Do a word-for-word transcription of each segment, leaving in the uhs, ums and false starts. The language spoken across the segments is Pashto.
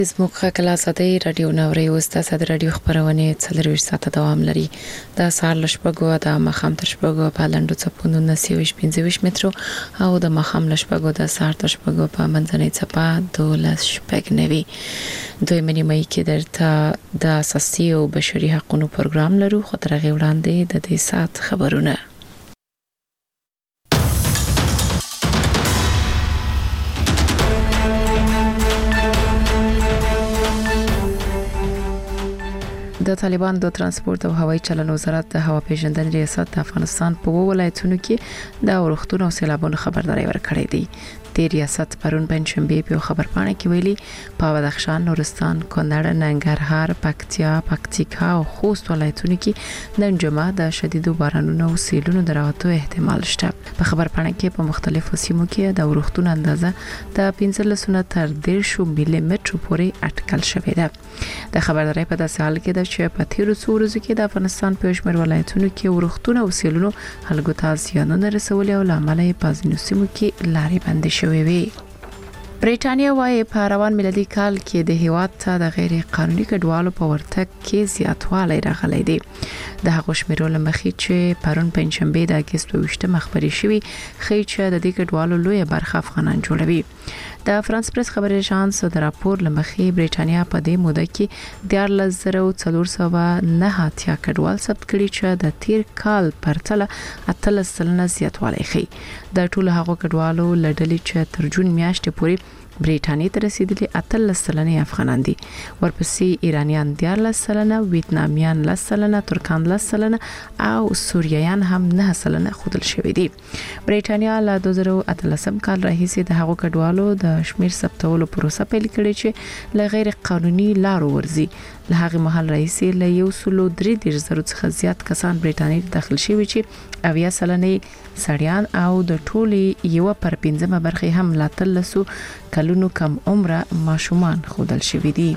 زموږ کلا ساده رادیو نوري وستا ساده رادیو خبرونه څلور ساعته دوام لري د سهار لشپګو د مخام تر شپګو په لاندو چپونو نسیوش پنځه مترو او د مخام لشپګو د سهار تر شپګو په منځنۍ چپا دولس شپګ نوي دوی منی مې کې درته د اساسي او بشري حقوقو پروګرام لرو خو تر غي وړاندې د دې سات خبرونه د طالبان د ترانسپورت او هوایي چلن وزارت د هوا پیژندنې ریاست د افغانستان په ولایتونو کې د اورښتونو او سیلابونو خبرداري ورکړې ده. د ریاست پرون پنځشنبه په خبرپاڼه کې ویلي په بدخشان، نورستان، کونړ، ننګرهار، پکتیا، پکتیکا او خوست ولایتونو کې نن جمعه د شدیدو بارانونو او سیلونو دراتو احتمال شته. په خبرپاڼه کې په مختلفو سیمو کې د اورښتونو اندازه د پنځلس تر دېرش ملي متر پورې اټکل شوې ده. د خبرداري په داسې حال کې ده چې په تیرو څو ورځو کې د افغانستان په شمېر ولایتونو کې اورښتونه او سیلونو خلکو ته زیانونه رسولي او لامل یې په ځینو سیمو کې لارې بندې شوې وي. برېټانیا وايي په روان میلادي کال کې د هیواد ته د غیر قانوني کډوالو په ورتګ کې زیاتوالی راغلی دی. د هغو شمیرو لمخې چې پرون پنځشنبه د اگست په وشته مخبري شوی خې چې د دې کډوالو لوی برخه افغانان جوړوي. د فرانس پریس خبري اژانس د راپور لمخې برېټانیا په دې موده کې د یارلس زره څلور سوه نه اتیا کډوال ثبت کړي چې د تیر کال پرتله اتلس سلنه زیاتوالی ښيي. د ټولو هغو کډوالو لړلې چې تر جون میاشتې پورې برېټانیا ته رسیدلي اتلس سلنه افغانان دي. ورپسې ایرانیان دیارلس سلنه، ویتنامیان لس سلنه، ترکان لس سلنه او سوریایان هم نه سلنه خودل شوی دي. برېټانیا له دوه زره اتلسم کال راهیسې د هغو کډوالو د شمیر ثبتولو پروسه پیل کړې چې له غیر قانوني لارو ورزي. له هغه مهال راهیسې له یو سلو درې دیرش زره څخه زیات کسان برېټانیا ته داخل شوي چې اویا سلنه سړیان او د ټولي یو پر پنځمه برخه هم لا تلسو کلونو کم عمره ماشومان خودل شوي دي.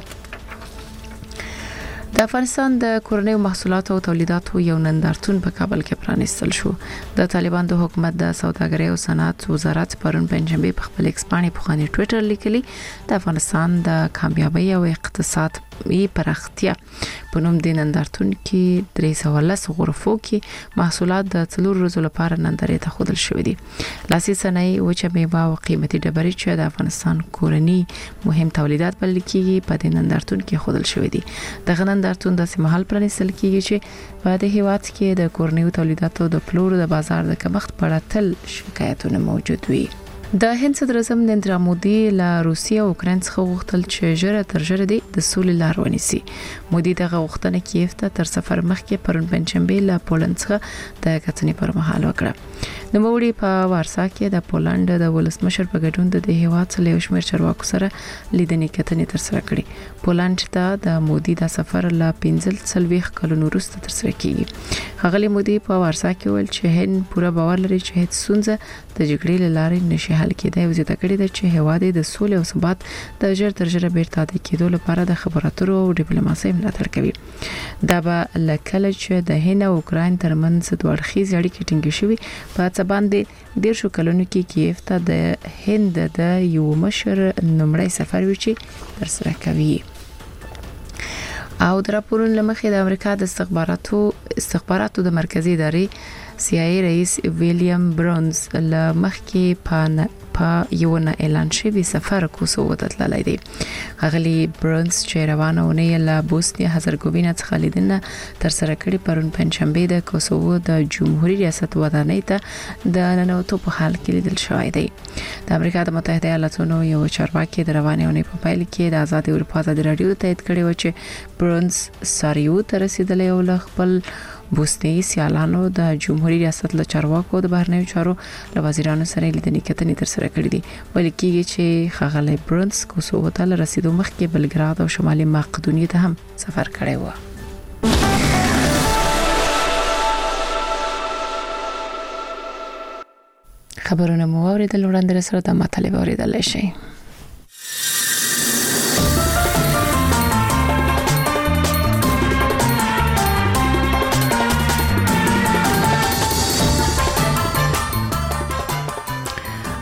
د افغانستان د کورنیو محصولاتو او تولیداتو یو نندارتون په کابل کې پرانیستل شو. د طالبان د حکومت د سوداګرۍ او صنعت وزارت پرون پنځمبه په خپل ایکس باندې په خاني ټوئیټر لیکلي د افغانستان د کامیابی او اقتصاد ای پرختیا په نوم د نندارتون کې درې سوه لس غرفو کې محصولات د څلور ورځې لپاره نندارې ته خودل شوې دي. لاسي صنایع، وچه میوه او قیمتي ډبرې چې د افغانستان کورنی مهم تولیدات بلل کېږي په دې نندارتون کې خودل شوې دي. د نندارتون د سیمهال پرانیستل کېږي چې په دې هیواد کې د کورنیو تولیداتو د پلور د بازار د کمښت په اړه تل شکایتونه موجود وي. د هند صدر اعظم نریندرا مودي له روسیې او اوکراین څخه غوښتل چې ژر تر ژره د سولې لار ونیسي. مودي دغه غوښتنه کیف ته تر سفر مخکې پرون پنځشنبه له پولند څخه د کتنې پر مهال وکړه. نو وړي په وارسا کې د پولند د ولسمشر په ګډون د هیواد څخه یو شمېر چارواکو سره لیدنې کتنې تر سره کړې. پولند ته د مودي د سفر له پنځل څلويخ کلونو وروسته تر سره کیږي. هغه مودي په وارسا کې ویل چې هند پوره باور لري چې هیڅ ستونزه د جګړې لارې نشي حل کېدای. وزیته کړی د چې هواد د سولې او ثبات د ژر تر ژره بیرته د کېدو لپاره د خبراتو او ډیپلوماسۍ ملاتړ کوي. دا به لکه چې د هند او اوکراین ترمنځ دوه اړخیز اړیکې ټینګې شوي په څه باندې ډیر شو کلونو کې کیف ته د هند د یو مشر نمړی سفر وی چې تر سره کوي. او د راپورونو لمخې د امریکا د استخباراتو استخباراتو د مرکزی ادارې سی آی ای رئیس ویلیام برونز له مخکې په په یو نه اعلان شوی سفر کوسوو ته تللی دی. غلی برونز چې روانه ونه له بوسنیا هرزګوینه څخه لیدنه تر سره کړي پرون پنځشنبه د کوسوو د جمهوریت ریاست ودانۍ ته د ننوتو په حال کې لیدل شوی دی. د امریکا د متحده ایالاتونو یو چارواکي د روانه ونه په پایل کې د آزاد اروپا د رادیو تایید کړي و چې برونز ساریو ته رسیدلی او خپل بوسنیایي سیالانو د جمهوریت ریاست له چارواکو د بهرنیو چارو له وزیرانو سره لیدنې کتنې تر سره کړې دي. ویل کېږي چې ښاغلی برونز کوسوو ته له رسیدو مخکې بلګراد او شمالي مقدونیې ته هم سفر کړی و. خبرونه مو اوریدل، وړاندې سره د مطلب اوریدل شي.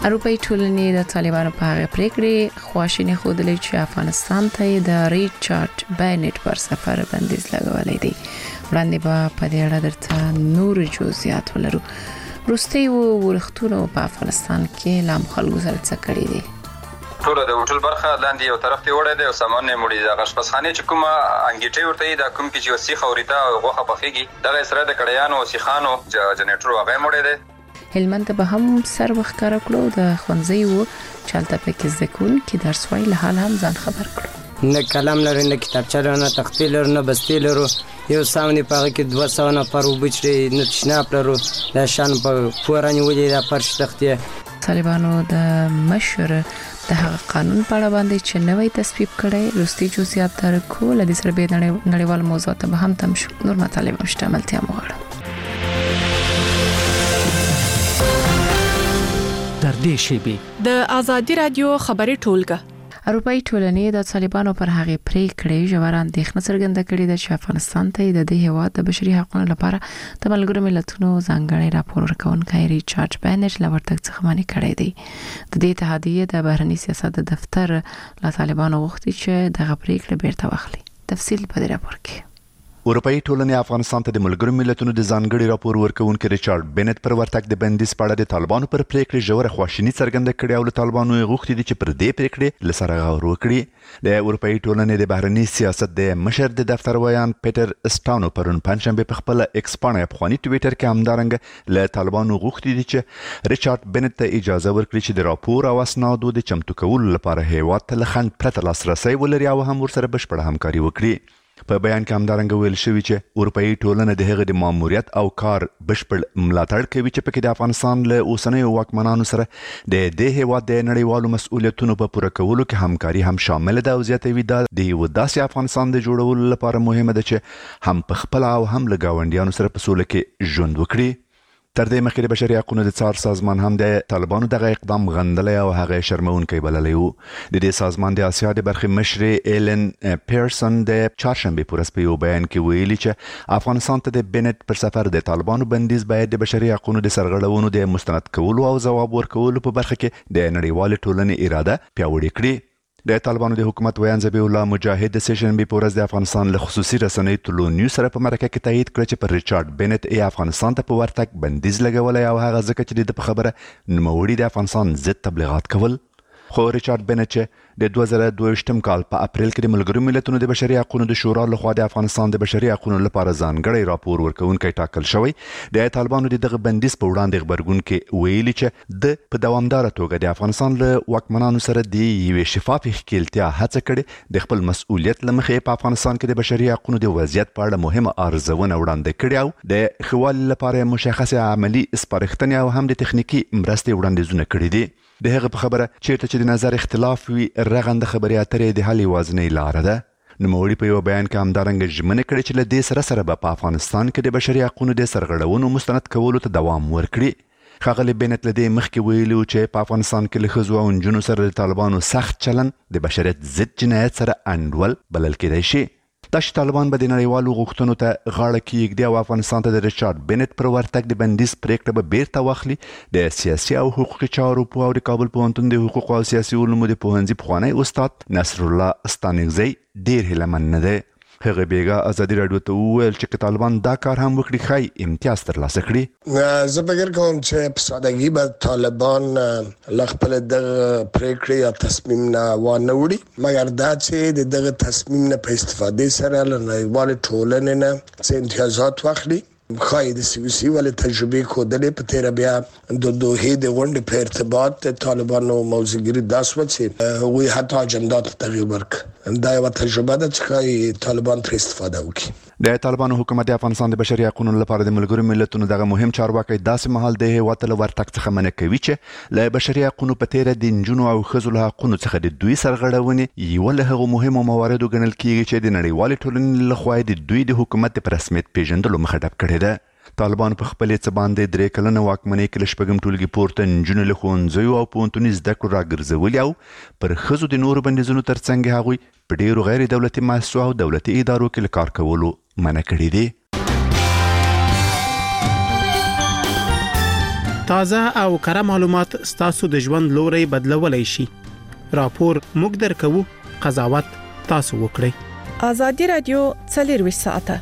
اروپאי ټولنې د طالبانو په هغه پریکړې خواشیني خوده چې افغانستان ته د ریچارډ بینټ پر سفر بندیز لګولې دي. وړاندې به په دې اړه درته نور جزئیات ولرو. روسي ورختونو په افغانستان کې لام خلکو سره څه کړی دي؟ ټول د هوټل برخه لاندې یو طرف ته وړه دی او سامان نه مړي د غشپسخانه چې کومه انګیټي ورته د کوم کې چې وسیخ اوريتا او غوخه پخېږي دغه سره د کړیانو او سیخانو جنریټر هغه مړي دی. هلمند به هم سر وخکاره کړو د خونځي وو چالتہ پکې ځکون کې درس وای له حال هم ځان خبر کړو. نه کلام لري نه کتابچه لري نه تختی لري نه بستی لري یو سامنے پاره کې دوه سو نه پر وبچري نه تشناپ لري د شان په فوراني ولې د پرش تختی. طالبانو د مشر د هغه قانون په اړه باندې چې نوې تصویب کړي روستي جزئیات تر کول د سره به نړیوال موضوعات به هم تم شو. نور مطالب مشتملتیا مغواړم. در دې شیبه د ازادي رادیو خبري ټولګه اروپאי ټولنې د طالبانو پر هغه پریکړې ژور اندېښنه څرګنده کړې ده چې افغانستان ته د دې هیواد د بشري حقوقو لپاره د ملګرو ملتونو ځانګړي راپور ورکونکي ریچارډ بینټ لورتګ څخه منع کړی دی. د دې اتحادیې د بهرنی سیاست د دفتر له طالبانو غوښتي چې دغه پریکړه بیرته واخلي. تفصیل په دې راپور کې. اروپאי ټولنې افغانستان ته د ملګرو ملتونو د ځانګړي راپور ورکونکي ریچارډ بینټ پر ورتګ د بندیز په اړه د طالبانو پر پریکړې ژوره خواشیني څرګنده کړې او له طالبانو غوښتي دي چې پر دې پریکړې لسره غور وکړي. د اروپאי ټولنې د بهرنی سیاست د مشر د دفتر ویان پیټر اسټانو پرون پنځشنبه په خپل ایکس باندې افغاني ټوئیټر کې همدارنګ له طالبانو غوښتي دي چې ریچارډ بینټ ته اجازه ورکړي چې د راپور او اسنادو د چمتو کولو لپاره هیواد ته لخند پرته لاسرسي ولري او هم ورسره بشپړه همکاري وکړي. په بیان کې همدارنګه ویل شوی چې اروپאי ټولنه د هغه د ماموریت او کار بشپړ ملاتړ کوي چې پکې د افغانستان له اوسنیو واکمنانو سره د دې هیواد د نړیوالو مسؤلیتونو په پوره کولو کې همکاري هم شامل ده او زیاتوي دا د یو داسې افغانستان د جوړولو لپاره مهمه ده چې هم په خپل او هم له ګاونډیانو سره په سوله کې ژوند وکړي. تر دې مخکې د بشري حقوقو د څار سازمان هم د طالبانو دغه اقدام غندلی او هغه شرمونکی بللی و. د دې سازمان د آسیا د برخې مشرې ایلن پیرسن د چهارشنبې په ورځ په یو بیان کې ویلي چې افغانستان ته د بینټ پر سفر د طالبانو بندیز باید د بشري حقوقو د سرغړونو د مستند کولو او ځواب ورکولو په برخه کې د نړیوال ټولنې اراده پیاوړې کړي. د طالبانو د حکومت ویان ذبیح الله مجاهد د سیشنبې په ورځ د افغانستان له خصوصي رسنۍ ټولو نیوز سره په مرکه کې تایید کړ چې پر ریچارډ بینټ ای افغانستان ته په ورتګ بندیز لګولی او هغه ځکه چې د په خبره نوموړي د افغانستان ضد تبلیغات کول. خو ریچارډ بینټ چې د دوه زره دوه ویشتم کال په اپریل کې د ملګرو ملتونو د بشري حقوقو د شورا لخوا د افغانستان د بشري حقوقو لپاره ځانګړی راپور ورکونکی ټاکل شوی د طالبانو د دغه بندیز په وړاندې خبرګون کې ویلي چې د په دوامداره توګه د افغانستان له واکمنانو سره د یوې شفافې ښکیلتیا هڅه کړې د خپل مسؤلیت له مخې په افغانستان کې د بشري حقوقو د وضعیت په اړه مهمه ارزونه وړاندې کړې او د ښه والي لپاره مشخصه عملي سپارښتنې او هم د تخنیکي مرستې وړاندیزونه کړي دي. د هغه په خبره چیرته چې د نظر اختلاف وي رغنده خبرې اترې د حل یوازینۍ لاره ده. نوموړي په یو بیان کې همدارنګه ژمنه کړې چې له دې سره سره به په افغانستان کې د بشري حقوقو د سرغړونو مستند کولو ته دوام ورکړي. ښاغلي بینټ له دې مخکې ویلي و چې په افغانستان کې له ښځو او نجونو سره د طالبانو سخت چلن د بشریت ضد جنایت سره انډول بلل کېدای شي. دا چې طالبان به د نړیوالو غوښتنو ته غاړه کېږدي او افغانستان ته د ریچارډ بینټ پر ورتګ د بندیز پریکړه به بیرته واخلي. د سیاسي او حقوقي چارو په او د کابل پوهنتون د حقوقو او سیاسي علومو د پوهنځي پخوانی استاد نصر الله ستانکزی ډیر هیلهمن نه دی. هغه بیګا ازادي رادیو ته وویل چې طالبان دا کار هم وکړي ښایي امتیاز ترلاسه کړي. زه فکر کوم چې په سادهګي به طالبان له خپل دغه پریکړې یا تصمیم نه وانه وړي مګر دا چې د دغه تصمیم نه په استفادې سره له نړیوالې ټولنې نه څه امتیازات واخلي. خای د سیاسي ولې تجربه کودلې په تیر بیا د دوه د غونډې په ارتباط طالبانو موضوعګری داس وڅې وی حتی اجندات تغییر ورک دا یو تجربه ده چې طالبان تر استفاده وکړي. د طالبانو حکومت د افغانستان د بشري حقوقو لپاره د ملګرو ملتونو دغه مهم چارواکي داسې مهال د هیواد له ورتګ څخه منع کوي چې له بشري حقوقو په تیر د نجونو او ښځو له حقوقو څخه د دوی سرغړونې یو له هغو مهمو مواردو ګڼل کیږي چې د نړیوالې ټولنې لخوا د دوی د حکومت په رسمیت پیژندلو مخه ډب کړې ده. طالبان په خپل څه باندې درې کلنه واکمنۍ کې له شپږم ټولګي پورته نجونې له ښوونځیو او پوهنتوني زده کړو راګرځولي او پر ښځو د نورو بندیزونو ترڅنګ هغوی په ډیرو غیر دولتي مؤسسو او دولتي ادارو کې له کار کولو منع کړي دي. تازه او کره معلومات ستاسو د ژوند لوري بدلولای شي. راپور موږ درکو، قضاوت تاسو وکړئ. ازادي رادیو څلور ساعته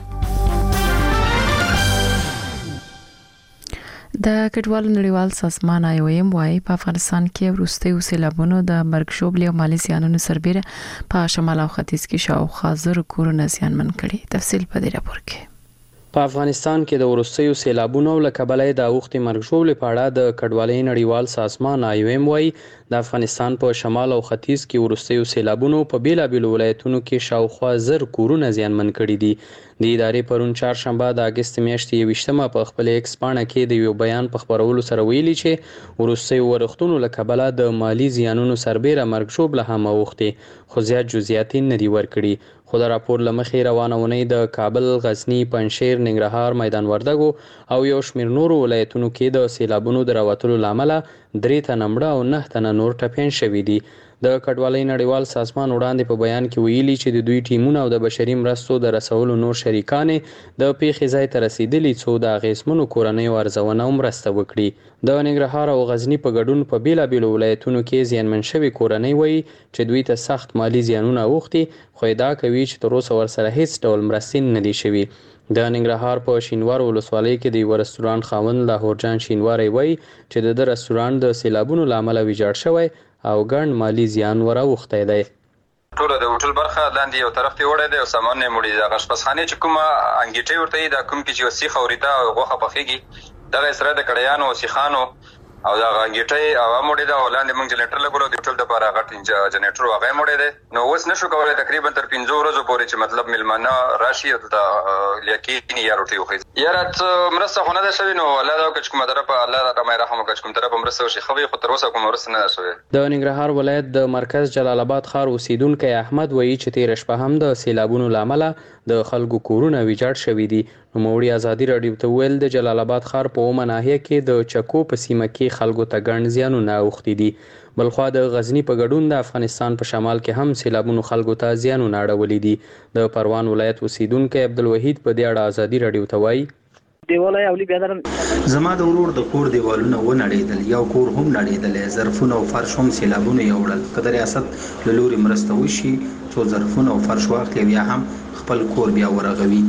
د کډوالو نړیوال سازمان آی او ایم وايي په افغانستان کې وروستیو سیلابونو د مرګ ژوبلې او مالي زیانونو سربېره په شمال او ختیځ کې شاوخوا زر کورونه زیانمن کړي. تفصیل په دې راپور کې. په افغانستان کې د وروستیو سیلابونو له کبله د اوښتې مرګ ژوبلې په اړه د کډوالۍ نړیوال سازمان آی او ایم وايي د افغانستان په شمال او ختیځ کې وروستیو سیلابونو په بیلابیلو ولایتونو کې شاوخوا زر کورونه زیانمن کړي دي. د ادارې پرون چهارشنبه د اګست میاشتې یویشتمه په خپل ایکس پاڼه کې د یو بیان په خپرولو سره ویلي چې وروستیو ورښتونو له کبله د مالي زیانونو سربېره مرګ ژوبله هم اوښتې، خو زیات جزئیات یې نه دي ورکړي. خو د راپور له مخې روانه اونۍ د کابل، غزني، پنجشیر، ننګرهار، میدان وردګو او یو شمېر نورو ولایتونو کې د سیلابونو د راوتلو له امله درې تنه مړه او نه تنه نور ټپیان شوي دي. د کډوالۍ نړیوال سازمان وړاندې په بیان کې ویلي چې د دوی ټیمونه او د بشري مرستو د رسولو نور شریکان د پیښې ځای ته رسیدلي څو د اغېزمنو کورنیو ارزونه او مرسته وکړي. د ننګرهار او غزني په ګډون په بیلابیلو ولایتونو کې زیانمن شوي کورنۍ وایي چې دوی ته سخت مالي زیانونه اوښتي، خو ادعا کوي چې تر اوسه ورسره هیڅ ډول مرستې نه دي شوي. د ننګرهار په شینوار ولسوالۍ کې د یو رستورانت خاوند لاهورجان شینواری وایي چې د ده رستورانت د سیلابونو له امله ویجاړ شوی او ګڼ مالی زیان وراوښتی دی. ټول د هوټل برخه لاندې یو طرف ته وړه دی او سامان نه مړي. د غشپسخانه چې کومه انګیټي ورته دا کوم کې چې وسیخ اوريدا او غوخه پخېږي دغه سره د کړیانو او سیخانو او دا انګیټي او مړي دا ولاندې موږ جنریټر لګولو د هوټل د لپاره غټ جنریټر هغه مړي دی. نو اوس نشو کولای تقریبا تر پنځه ورځې پورې چې مطلب ملمانه راشي او د لیکینی یا روټي وخی یاره مرسته خو نه ده شوی. نو الله دا که کومه طرف الله دا مې رحم وکړي کوم طرف مرسته شي خو خو تر اوسه کوم مرسته نه ده شوی. د ننګرهار ولایت د مرکز جلال آباد ښار اوسیدونکو احمد وایي چې تیر شپه هم د سیلابونو له امله د خلکو کورونه ویجاړ شوي دي. نوموړي ازادي راډیو ته ویل د جلال آباد ښار په اومه ناحیه کې د چکو په سیمه کې خلکو ته ګڼ زیانونه اوښتي دي. بلخوا د غزني په ګډون د افغانستان په شمال کې هم سیلابونو خلکو ته زیانونه اړولي دي. د پروان ولایت اوسیدونکی عبدالوحید په دې اړه ازادي راډیو ته وایي دیواله اولی بیادرم زما د ورور د کور دیوالونه و نړېدل، یو کور هم نړېدل، ظرفونه او فرش هم سیلابونه یوړل. که د ریاست له لوري مرسته وشي څو ظرفونه او فرش واخلي بیا هم خپل کور بیا ورغوي.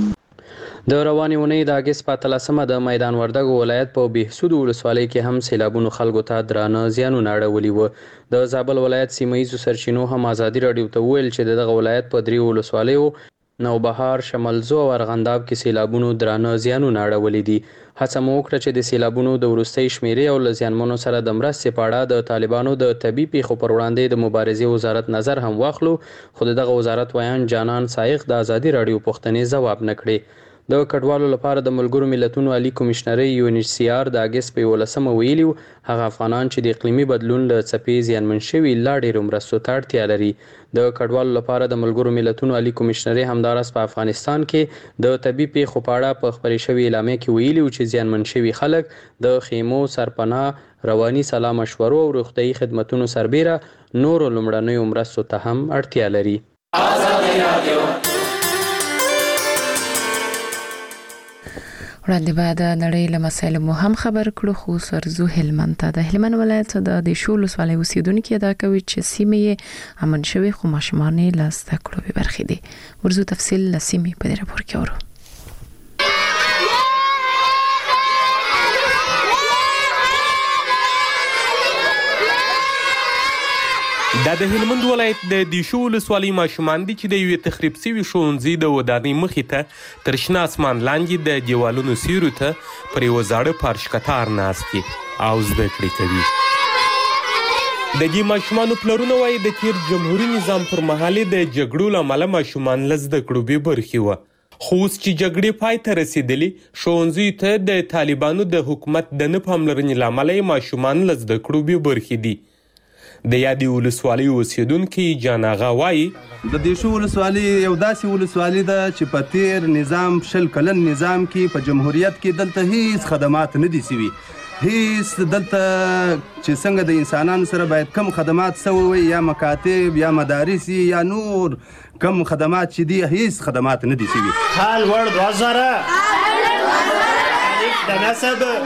د روانې اونۍ د اګست په اتلسمه د میدان وردګو ولایت په بهسود ولسوالۍ کې هم سیلابونو خلکو ته درانه زیانونه اړولي وو. د زابل ولایت سیمهییزو سرچینو هم ازادي راډیو ته وویل چې دغه ولایت په درې ولسوالیو نوبهار، شملزو او ارغنداب کې سیلابونو درانه زیانونه اړولي دي. هڅه مو وکړه چې د سیلابونو د وروستۍ شمیرې او له زیانمنو سره د مرستې په اړه د طالبانو د طبي پیښو پر وړاندې د مبارزې وزارت نظر هم واخلو، خو دغه وزارت ویان جانان سایق د ازادي راډیو پوښتنې ځواب نه کړې. د کډوالو لپاره د ملګرو ملتونو عالی کمشنري یو ان ایچ سی آر د اګست په یولسمه ویلي هغه افغانان چې د اقلیمي بدلون له څپې زیانمن شوي لا ډېرو مرستو ته اړتیا لري. د کډوالو لپاره د ملګرو ملتونو عالی کمشنري همداراز په افغانستان کې د طبي پیښو په اړه په خپرې شوې اعلامیه کې ویلي چې زیانمن شوي خلک د خیمو، سرپناه، رواني سلا مشورو او روغتیايي خدمتونو سربېره نورو لومړنیو مرستو ته هم اړتیا لري. وړاندې به د نړۍ له مسایلو مو هم خبر کړو، خو سرزو هلمند ته. د هلمند ولایت د دیشو ولسوالۍ اوسیدونکي ادعا کوي چې سیمې یې امن شوې خو ماشومان یې له زده کړو بې برخې دي. ورځو تفصیل له سیمې په دې راپور کې اورو. دا د هلمند ولایت د دیشو ولسوالۍ ماشومان دي چې د یوې تخریب سوي ښوونځي د ودانۍ مخې ته تر شنه اسمان لاندې د دیوالونو سیورو ته پر یوه زاړه پارش کتار ناست دي او زده کړې کوي. د دې ماشومانو پلرونه وایي د تیر جمهوري نظام پر مهال د جګړو له امله ماشومان له زده کړو بې برخې وه، خو اوس چې جګړې پای ته رسېدلې ښوونځیو ته د طالبانو د حکومت د نه پاملرنې له امله یې ماشومان له زده کړو بې برخې دي. د یادې ولسوالۍ اوسیدونکي جان اغا وایي د دیشو ولسوالۍ یو داسې ولسوالۍ ده چې په تیر نظام شل کلن نظام کې په جمهوریت کې دلته هیڅ خدمات نه دي سوي، هیڅ دلته چې څنګه د انسانانو سره باید کم خدمات سوي وي، یا مکاتب یا مدارس یا نور کم خدمات چې دي هیڅ خدمات نه دي سوي. حال ورد وزره الف د نسب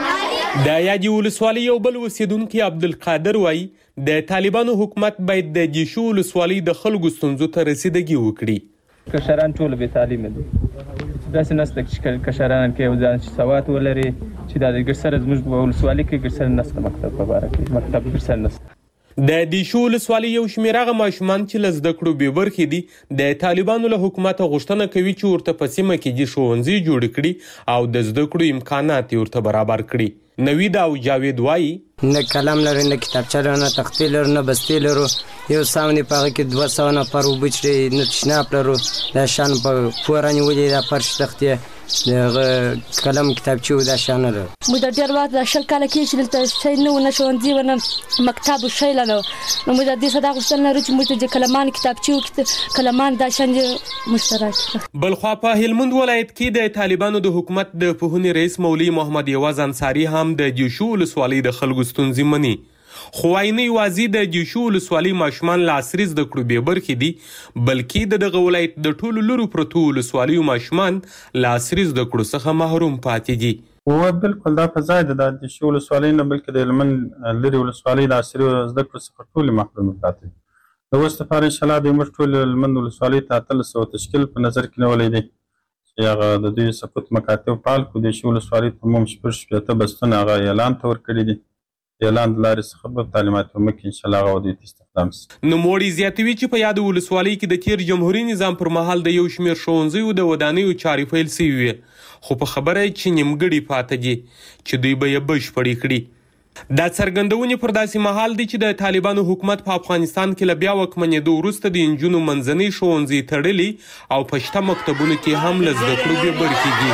د یادې ولسوالۍ یو بل اوسیدونکي عبدالقادر وایي د طالبانو حکومت باید د جیشو ولسوالۍ د خلکو ستونزو ته رسیدګي وکړي. کشران ټول بې تعلیمه دي، داسې نسته چې کشران کې یو ځان سواد ولري چې دا د ګرسره زموږ په ولسوالۍ کې ګرسره نسته، مکتب په باره کې مکتب ګرسره نسته. د دیشو ولسوالۍ یو شمېر هغه ماشومان چې له زده کړو بې برخې دي د طالبانو له حکومته غوښتنه کوي چې ورته په سیمه کې دې ښوونځي جوړ کړي او د زده کړو امکانات یې ورته برابر کړي. نوید او جاوید وایي نه قلم لرو، نه کتابچه لرو، نه تختې لرو، نه بستې لرو. یو ساونې په هغه کې دوه سوه نفر اوبه څښي، نه تشناب لرو. دا شیان په کور رانیولي، دا فرش تختې، د هغه قلم کتابچې و دا شیان نه لرو. موږ د ډېر وخت دا شل کاله کېږي چې دلته شی نه و، نه ښوونځي و، نه مکتب و، شی نه و. نو موږ د دې څخه دا غوښتنه لرو چې موږ ته قلمان کتابچې و قلمان دا شیان موږ ته راکړي. بلخوا په هلمند ولایت کې د طالبانو د حکومت د پوهنې رئیس مولوي محمد یواز انصاري هم د دیشو ولسوالۍ د خلکو ستونزې مني. خو وايي نه یوازې د دیشو ولسوالۍ ماشومان له عصري زده کړو بې برخې دي، بلکې د دغه ولایت د ټولو لرو پرتو ولسوالیو ماشومان له عصري زده کړو څخه محروم پاتې دي. و بالکل دا په ځای ده د دیشو ولسوالۍ نه، بلکې د هلمند لرې ولسوالۍ د عصري زده کړو څخه ټولې محروم پاتې دي. د اوس لپاره انشاءالله دوی موږ ټول هلمند ولسوالۍ ته اتلس سوه تشکیل په نظر کې نیولی دی چې هغه د دوی سقوط مکاتب فعال کړو. دیشو ولسوالۍ ته عموم شپږ شپېته بستونه هغه اعلان ته ورکړي دي. اعلان د لارې څخه به تعلیمات په مخ کې انشاءالله هغه دوی ته استخدام شي. نوموړي زیاتوي چې په یادو ولسوالۍ کې د تیر جمهوري نظام پر مهال د یو شمېر ښوونځیو د ودانیو چارې پیل شوي وې، خو په خبره یې چې نیمګړي پاته دي چې دوی به یې بشپړې کړي. دا څرګندونې پر داسې مهال دي چې د طالبانو حکومت په افغانستان کې له بیا واکمنېدو وروسته د نجونو منځنۍ ښوونځي تړلي او په شته مکتبونو کې هم له زده کړو بې برخې دي.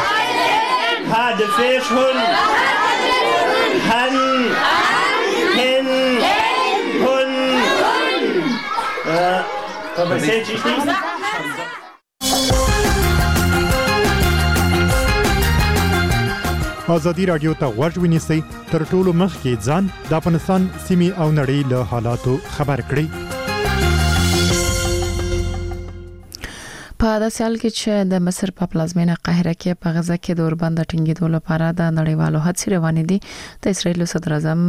ازادي راډیو ته غوږ ونیسئ، تر ټولو مخکې ځان د افغانستان سیمې او نړۍ له حالاتو خبر کړئ. په داسې حال کې چې د مصر په پلازمینه قاهره کې په غزه کې د اوربند د ټینګېدو لپاره د نړیوالو هڅې روانې دي، د اسرایل صدر اعظم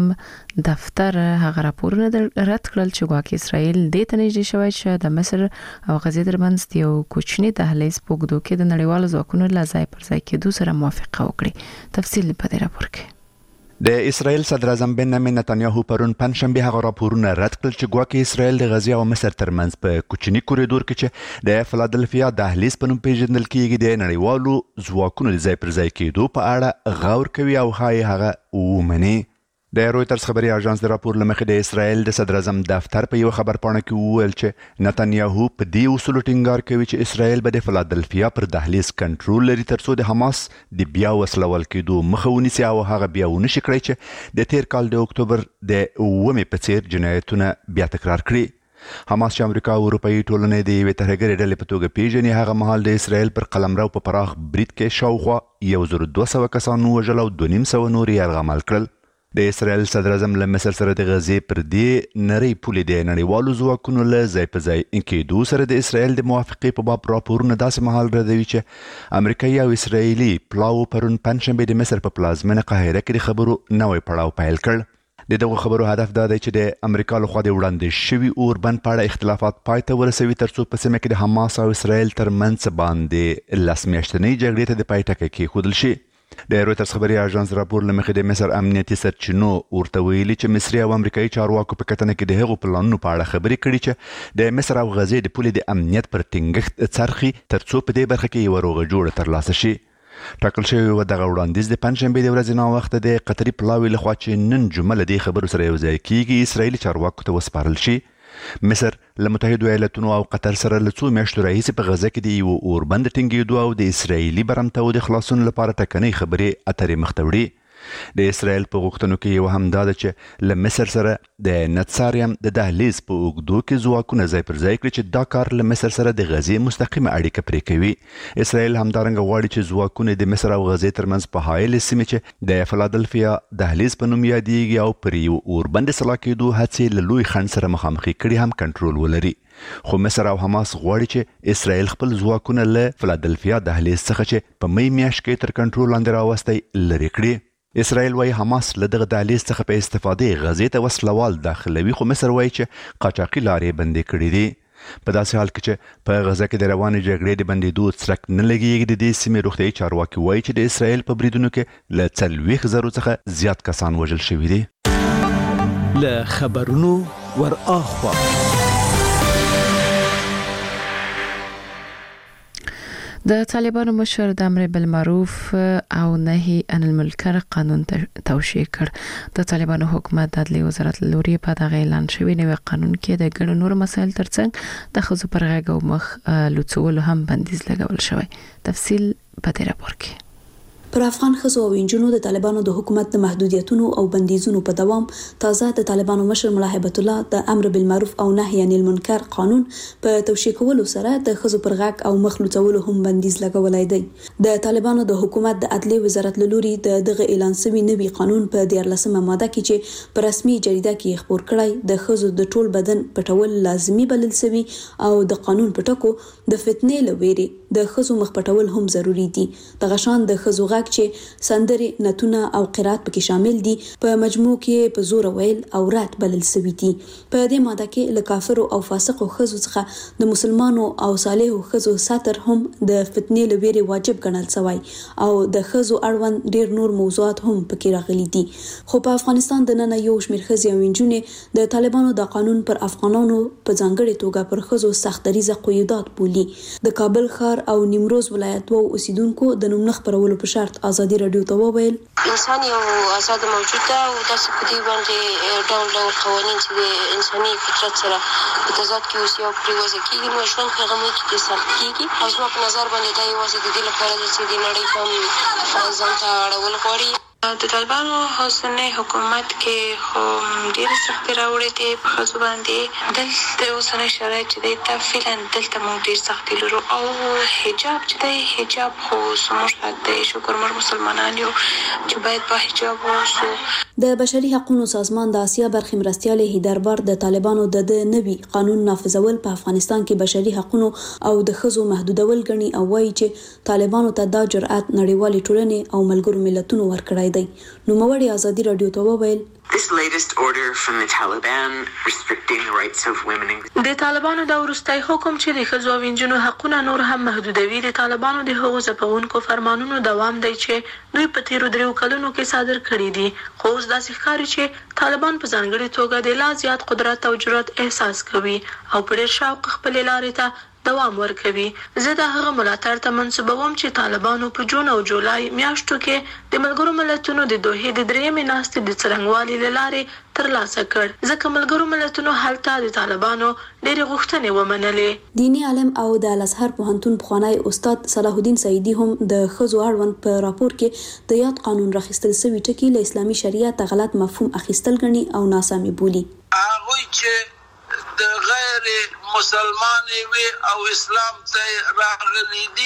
دفتر هغه راپورونه رد کړل چې ګواکې اسرایل دې ته نږدې شوی چې د مصر او غزې ترمنځ یو کوچنی دهلیز په اوږدو کې د نړیوالو ځواکونو له ځای پر ځای کېدو سره موافقه وکړي. تفصیل په دې راپور کې. د اسرائیل صدر اعظم بنیامین نتانیاهو پرون پنځشنبه هغه راپورونه رد کړل چې ګواکې اسرائیل د غزې او مصر ترمنځ په کوچني کوریډور کې چې د فلادلفیا دهلیز په نوم پیژندل کیږي د نړیوالو ځواکونو د ځای پر ځای کېدو په اړه غور کوي او ښایي هغه ومني. د رویټرز خبري اژانس د راپور لمخې د اسرائیل د صدر اعظم دفتر په یو خبرپاڼه کې وویل چې نتانیاهو په دې اصولو ټینګار کوي چې اسرائیل به د فلادلفیا پر دهلیز کنټرول لري ترڅو د حماس د بیا وسلول کېدو مخه ونیسي او هغه بیا ونشي کړی چې د تیر کال د اکتوبر د اوومې په څیر جنایتونه بیا تکرار کړي. حماس چې امریکا او اروپایي ټولنې د یوې ترهګرې ډلې په توګه پیژني، هغه مهال د اسرائیل پر قلمرو په پراخ برید کې شاوخوا یو زر دوه سوه کسان ووژل او دوه نیم سوه نور یې یرغمل کړل. د اسرائیل صدر اعظم له مصر سره د غزې پر دې نړۍ پولې د نړیوالو ځواکونو له ځای په ځای کېدو سره د اسرائیل د موافقې په باب راپورونه داسې مهال ردوي چې امریکایي او اسرائیلي پلاو پرون پنځشنبه د مصر په پلازمینه قاهره کې د خبرو نوی پړاو پیل کړ. د دغه خبرو هدف دا دی چې د امریکا لخوا د وړاندې شوي اوربند په اړه اختلافات پای ته ورسوي ترڅو په سیمه کې د حماس او اسرائیل ترمنځ باندې لس میاشتنۍ جګړې ته د پای ټکی کېښودل شي. د رویټرز خبري اژانس راپور لمخې د مصر امنیتي سرچینو ورته ویلي چې مصري او امریکایي چارواکو په کتنه کې د هغو پلانونو په اړه خبرې کړي چې د مصر او غزې د پولې د امنیت پر ټینګښت څرخي ترڅو په دې برخه کې یوه روغه جوړه ترلاسه شي. ټاکل شوی و دغه وړاندیز د پنځشنبې د ورځې ناوخته د قطري پلاوي لخوا چې نن جمعه له دې خبرو سره یو ځای کیږي اسرائیلي چارواکو ته وسپارل شي. مصر له متحدو ایالاتونو او قطر سره له څو میاشتو راهیسې په غزه کې د یو اوربند ټینګېدو او د اسرائیلي برمته د خلاصون لپاره ټکنۍ خبرې اترې مخ ته وړي. د اسرائیل په غوښتنو کې یو هم دا ده چې له مصر سره د نتساریم د دهلیز په اوږدو کې ځواکونه ځای پر ځای کړي چې دا کار له مصر سره د غزې مستقیمه اړیکه پرې کوي. اسرائیل همدارنګه غواړي چې ځواکونه د مصر او غزې ترمنځ په حایلې سیمې چې د فلادلفیا دهلیز په نوم یادیږي او پر یو اوربند سلا کېدو هڅې له لوی خنډ سره مخامخې کړي هم کنټرول ولري. خو مصر او حماس غواړي چې اسرائیل خپل ځواکونه له فلادلفیا دهلیز څخه چې په می میاشت کې تر کنټرول لاندې راوستی لرې کړي. اسرائیل وايي حماس له دغه دهلیز څخه په استفادې غزې ته وسلوال داخلوي، خو مصر وايي چې قاچاقي لارې بندې کړې دي. په داسې حال کې چې په غزه کې د روانې جګړې د بندېدو څرک نه لګېږي، د دې سیمې روغتیایي چارواکي وايي چې د اسرائیل په بریدونو کې له څلوېښت زرو څخه زیات کسان وژل شوي دي. له خبرونو ور اخوا د طالبانو مشر د امر بالمعروف او نهي عن المنکر قانون توشیح کړ. د طالبانو حکومت د عدلیې وزارت لوري په دغه اعلان شوی نوی قانون کې د ګڼو نور مسایل ترڅنګ د ښځو پر غږ او مخ لوڅولو هم بندیز لګول شوی. تفصیل په دې راپور کې. پر افغان ښځو او انجونو د طالبانو د حکومت د محدودیتونو او بندیزونو په دوام تازه د طالبانو مشر ملا هیبت الله د امر بالمعروف او نهي عن المنکر قانون په توشیح کولو سره د ښځو پر غږ او مخ لوڅولو هم بندیز لګولای دی. د طالبانو د حکومت د عدلیې وزارت لوري د دغه اعلان شوی نوی قانون په دیارلسمه ماده کې چې په رسمي جریده کې خبر کړی د ښځو د ټول بدن پټول لازمي بلل شوی او د قانون پټکو د فتنې لويري د ښځو مخ پټول هم ضروری دي. د غشان د ښځو غږ چې سندرې، نتونه او قرات پکې شامل دي په مجموع کې په زور ویل او رات بلل شوی دي. په دې ماده کې له کافرو او فاسقو ښځو څخه د مسلمانو او صالحو ښځو ساتر هم د فتنې لويري واجب ګڼل شوی او د ښځو اړوند ډیر نور موضوعات هم پکې راغلي دي. خو په افغانستان د نن یو شمېر ښځې او انجونې د طالبانو د قانون پر افغانانو په ځانګړي توګه پر ښځو سخت دریزه قیودات بولي. د کابل ښار او نیمروز ولایت وو اوسیدونکو د نوم نه خبرولو په شرط ازادي رادیو ته وویل انسان یو آزاد موجود ده او داسې په دې باندې ډول ډول قوانین چې د انساني فطرت سره په تضاد کې اوسي او پرې وضع کېږي نو ژوند په هغه ملک کې سخت کېږي او زما په نظر باندې دا یوازې د دې لپاره ده چې د نړۍ پام ځان ته اړول غواړي. د طالبانو اوسنی حکومت کې خو ډېرې سختۍ راوړې دي په ښځو باندې. دلته اوسنی شرایط چې دی دا فعلا دلته موږ ډېر سختۍ لرو او حجاب چې دی حجاب خو زموږ حق دی. شکر موږ مسلمانان یو چې باید با حجاب واوسو. د بشري حقوقو سازمان د اسیا برخې مرستیال هیدربار د طالبانو د نوي قانون نافذول په افغانستان کې بشري حقوقو او د ښځو محدودول غني او وایي چې طالبانو ته دا جرأت نړیوالې ټولنې او ملګرو ملتونو ورکړی دی. نو موړي ازادي رادیو ته وویل This latest order from the Taliban restricting the rights of women. د طالبانو د ورستۍ حکم چې د ښځو او نجونو حقونه نور هم محدودوي د طالبانو د حقوق ځپونکو فرمانونو دوام دی چې دوی په تیرو دریو کلونو کې صادر کړي دي. خو اوس داسې ښکاري چې طالبان په ځانګړي توګه د لا زیات قدرت او جرأت احساس کوي او په ډېر شوق خپل لارې ته دوام ورکوي. زه د هغه ملاتړ ته منسوبوم چې طالبانو په جون او جولای میاشتو کې د ملګرو ملتونو د دوحې د درېیمې ناستې د څرنګوالي له لارې ترلاسه کړ ځکه ملګرو ملتونو هلته د طالبانو ډېرې غوښتنې ومنلې. دیني عالم او د الازهر پوهنتون پخوانی استاد صلاح الدین سعیدي هم د ښځو اړوند په راپور کې د یاد قانون راخیستل شوی ټکي له اسلامي شریعت غلط مفهوم اخیستل غني او ناسمي بولي. هغه چې د غیر مسلمان وي او اسلام ته راغلي دي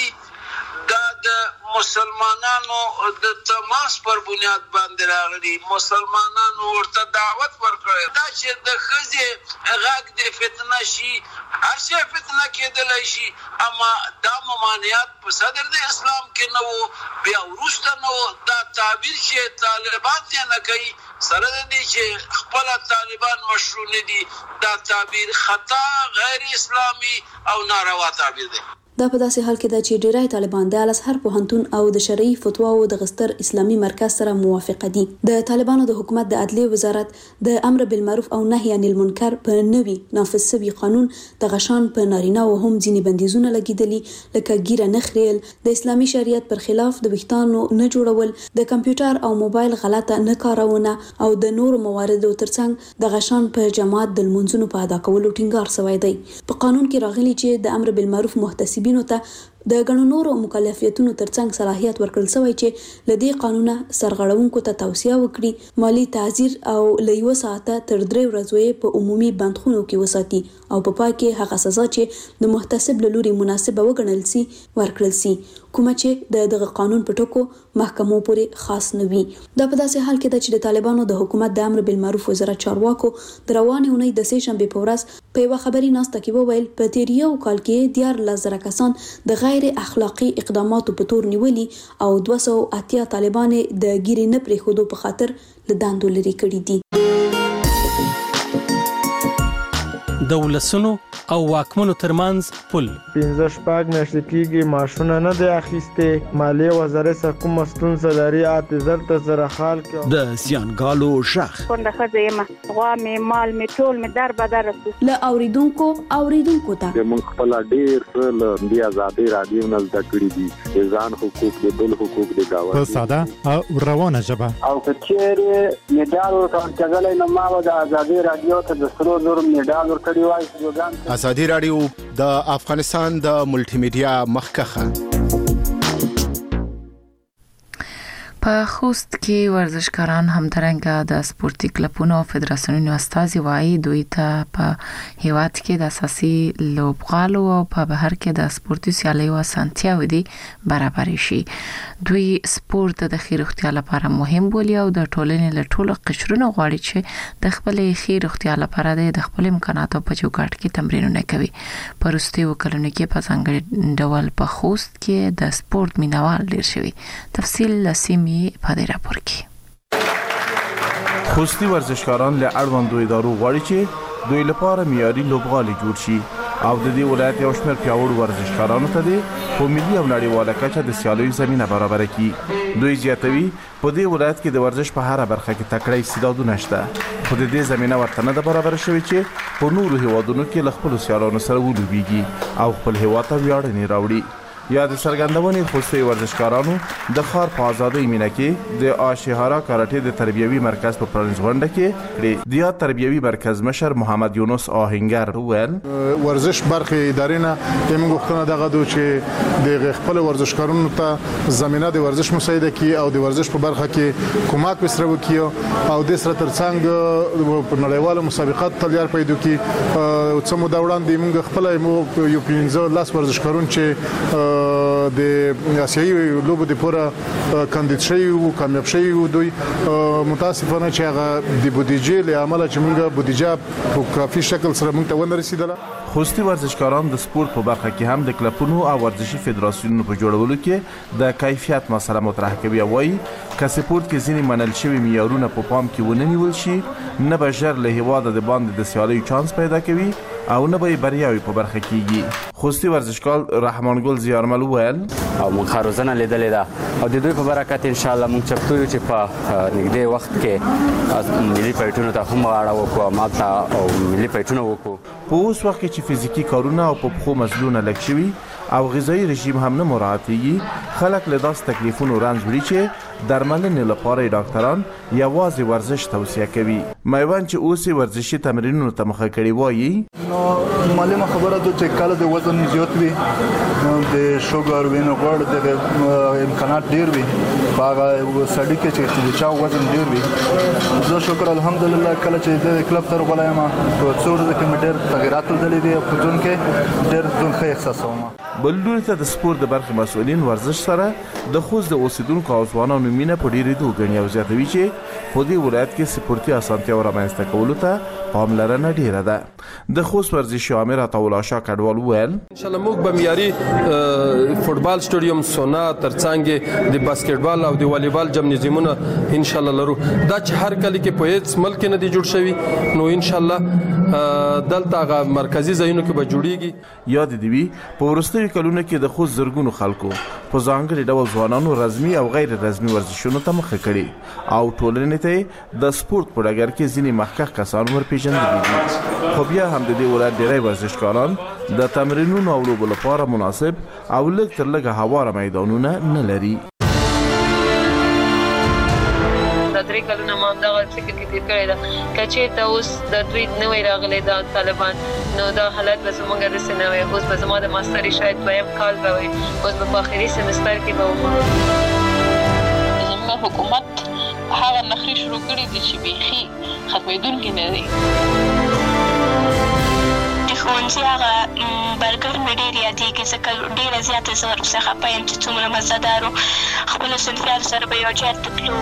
دا د مسلمانانو د تماس پر بنیاد باندې راغلي. مسلمانانو ورته دعوت ورکړي دا چې د ښځې غږ د فتنه شي هر شي فتنه کېدلی شي اما دا ممانعات په صدر د اسلام کې نه وو بیا وروسته نه وو. دا تعبیر چې طالبان یې نه کوي سره د دې چې خپل طالبان مشروع نه دي دا تعبیر خطا غیر اسلامي او ناروا تعبیر دی. دا په داسې حال کې ده چې ډیری طالبان د الازهر پوهنتون او د شرعي فتواو د غستر اسلامي مرکز سره موافقه دي. د طالبانو د حکومت د عدلیې وزارت د امر بالمعروف او نهي عن المنکر په نوي نافذ شوي قانون د غشان په نارینه او هم ځینې بندیزونه لګیدلي لکه ګیره نه خریل، د اسلامي شریعت پر خلاف د ویښتانو نه جوړول، د کمپیوټر او موبایل غلطه نه کارونه او د نورو مواردو ترڅنګ د غشان په جماعت د لمونځونو په ادا کولو ټینګار شوی دی. په قانون کې راغلي چې د امر بالمعروف محتسب ته د غنو نورو مکلفیتونو ترڅنګ صلاحیت ورکړل شوی چې لدی قانونه سرغړونکو ته توصیه وکړي مالی تعزیر او لیو ساعته تر درې ورځې په عمومي بندخونو کې وساتي او په پای کې هغه سزا چې د محتسب له لوري مناسبه وګڼل سي ورکړل سي کومه چې د دغه قانون په ټکو محکمو پورې خاص نه وي. دا په داسې حال کې ده چې د طالبانو د حکومت د امر بالمعروف وزارت چارواکو د روانې اونۍ د سه شنبې په ورځ په یوه خبري ناسته کې وویل په تیر یو کال کې دیار لزر کسان د غیر غیر اخلاقی اقداماتو په تور نیولي او دوه سوه اتیا طالبان د ګیرې نه پرېښودو په خاطر له دندو لرې کړي دي. د ولسونو او واکمنو ترمنځ پل پنځه شپږ میاشتې کېږي معاشونه نه دی اخیستې. مالیې وزارت څخه کومه ستونزه لري اته زر ته زره حال کړه. د زیانګالو غږ کونډه ښځه یم، غوا مې مال مې ټول مې در بدر شو. له اوریدونکو اوریدونکو ته موږ خپل ډېر څه له دې ازادۍ راډیو نه زده کړي دي، د ځان حقوق د بل حقوق د گاونډي په ساده او روانه ژبه. او که چیرې میډال ورکول کېدلی نو ما به د ازادۍ راډیو ته د سرو زرو میډال ورکړی وای. ازادي راډیو د افغانستان د ملټي میډیا مخکخه. په خوست کې ورزشکاران همدارنګه د سپورتي کلبونو او فدراسیونونو استازي وایي دوی ته په هیواد کې د اساسي لوبغالو او په بهر کې د سپورتي سیالیو اسانتیاوې دي برابر شي. دوی سپورت د ښه روغتیا لپاره مهم بولي او د ټولنې له ټولو قشرونو غواړي چې د خپل ښه روغتیا لپاره د خپل امکاناتو په چوکاټ کې تمرینونه کوي. په وروستیو کلونو کې په ځانګړي ډول په خوست کې د سپورت مینوال ډیر شوي. تفصیل لسیمي په دې راپور کې. خوستي ورزشکاران له اړوندو ادارو غواړي چې دوی لپاره معیاري لوبغالي جوړ شي او د دې ولایت یو شمېر پیاوړو ورزشکارانو ته د په ملي او نړیواله کچه د سیالیو زمينه برابر کړي. دوی زیاتوي په دې ولایت کې د ورزش په هر برخه کې تکړه استعدادونه شته، خو د دې زمينه ورته نه برابر شوی چې په نورو هیوادونو کې له خپل سیالانو سره ولوبېږي او خپل هیواد ته ویاړنې راوړي. یا د سرګندونې خوستي ورزشکارانو د خار په آزادۍ مینه کې د آشهارا کاراټې د تربیوي مرکز په پرانیز غونډه کې د یا تربیوي مرکز مشر محمد یونس آهنګر ویل ورزش برخه ادارې نه موږ غوښتنه دغه دوه چې د خپل ورزشکارانو ته زمينه د ورزش مساعده کی او د ورزش په برخه کې کومک وسره وکي او د سره ترڅنګ په نړیواله مسابقات تلیار پیدا کی. څه مو دا وړاندې موږ خپل یو پنځه لاس ورزشکارون چې د اسیایي لوبو د پوره کاندید شوی او کامیاب شوی دوی متاسفانه چې هغه د بودیجې له عمله چې موږ بودیجه په کافي شکل سره موږ ته ونه رسیدله. خوستي ورزشکاران د سپورت په برخه کې هم د کلبونو او ورزشي فدراسیونونو په جوړولو کې د کیفیت مسله مطرح کوي او وايي که سپورت کې ځینې منل شوي معیارونه په پام کې ونه نیول شي نه به ژر له هیواده د باندې د سیالیو چانس پیدا کوي او نه به بریاوي په برخه کېږي. خوستي ورزشکار رحمان ګل زیارمل ویل او موږ خاروزنه لیدلې ده او د دوی په برکت ان شاء الله موږ چپتو یو چې په نږدې وخت کې ملي پایټونو ته هم واړه وکړو ماته او ملي پایټونو وکړو. په اوس وخت کې چې فزیکی کارونه او په خو مزلونه لګ شوي او غذایی رژیم هم نه مراعاتېږي، خلک له داس تکلیفونو رنځ وړي چې درملنې لپاره ډاکټران یوازې ورزش توصیه کوي. میوان چې اوس ورزشي تمرینونو ته مخه کړي وایي نو معلومه خبره ده چې کله د وزن زیات وي د شوګر وینې غوړ د امکانات ډیر وي هغه سړی کې چې د چا وزن ډیر وي. زه شکر الحمدلله کله چې د کلب تر غلایم په څور د کې ډیر تغیرات لیدلې دي په ځون کې ډیر ځون ښه احساسوم. بل لوري ته د سپورت د برخې مسؤلین ورزش سره د خوست د اوسیدونکو او ځوانانو مینه په ډیرې دوه غني او زیاتوي چې په دې ولایت کې سپورتي اسانتیا رامنځته کولو ته پاملرنه ډیره ده. د خوست ورزشي امیر عطاالله شاه کډوال ویل ان شاء الله موږ به معیاري فوټبال سټیډیم سونا ترڅنګ د باسکټبال او د والیبال جمنازیمونه ان شاء الله لرو. دا چې هر کلی کې په هیڅ ملک نه دی جوړ شوی نو ان شاء الله دلته غا مرکزی ځایونو کې به جوړیږي. یاد دی وی په ورستیو کلونو کې د خوست زرګونو خلکو په ځانګړي ډول ځوانانو رسمي او غیر رسمي ورزشونو ته مخه کړي او ټولنې ته د سپورت په ډګر کې ځینې مخکښ کسان ورپېژندلي دي. خو بیا هم د دې ولایت ډېری ورزشکاران د تمرینونو او لوبو لپاره مناسب او لږ تر لږه هواره میدانونه نه لري. درې کلونه ما هم دغه فکر کې تیر کړی ده که چېرته اوس د دوی نوی راغلی دا طالبان نو دا حالت به زموږ داسې نه وی. اوس به زما د ماستري شاید دویم کال به وي، اوس به په آخري سمستر کې به وم. زموږ حکومت هغه نخرې شروع کړي دي چې بیخي ختمېدونکي نه دي. د ښوونځي هغه برګر مې ډېر یادېږي ځکه ډېره زیاته زه ورڅخه خفه یم چې څومره مزهدار و. خپلو صنفیانو سره به یو ځای ته تلو.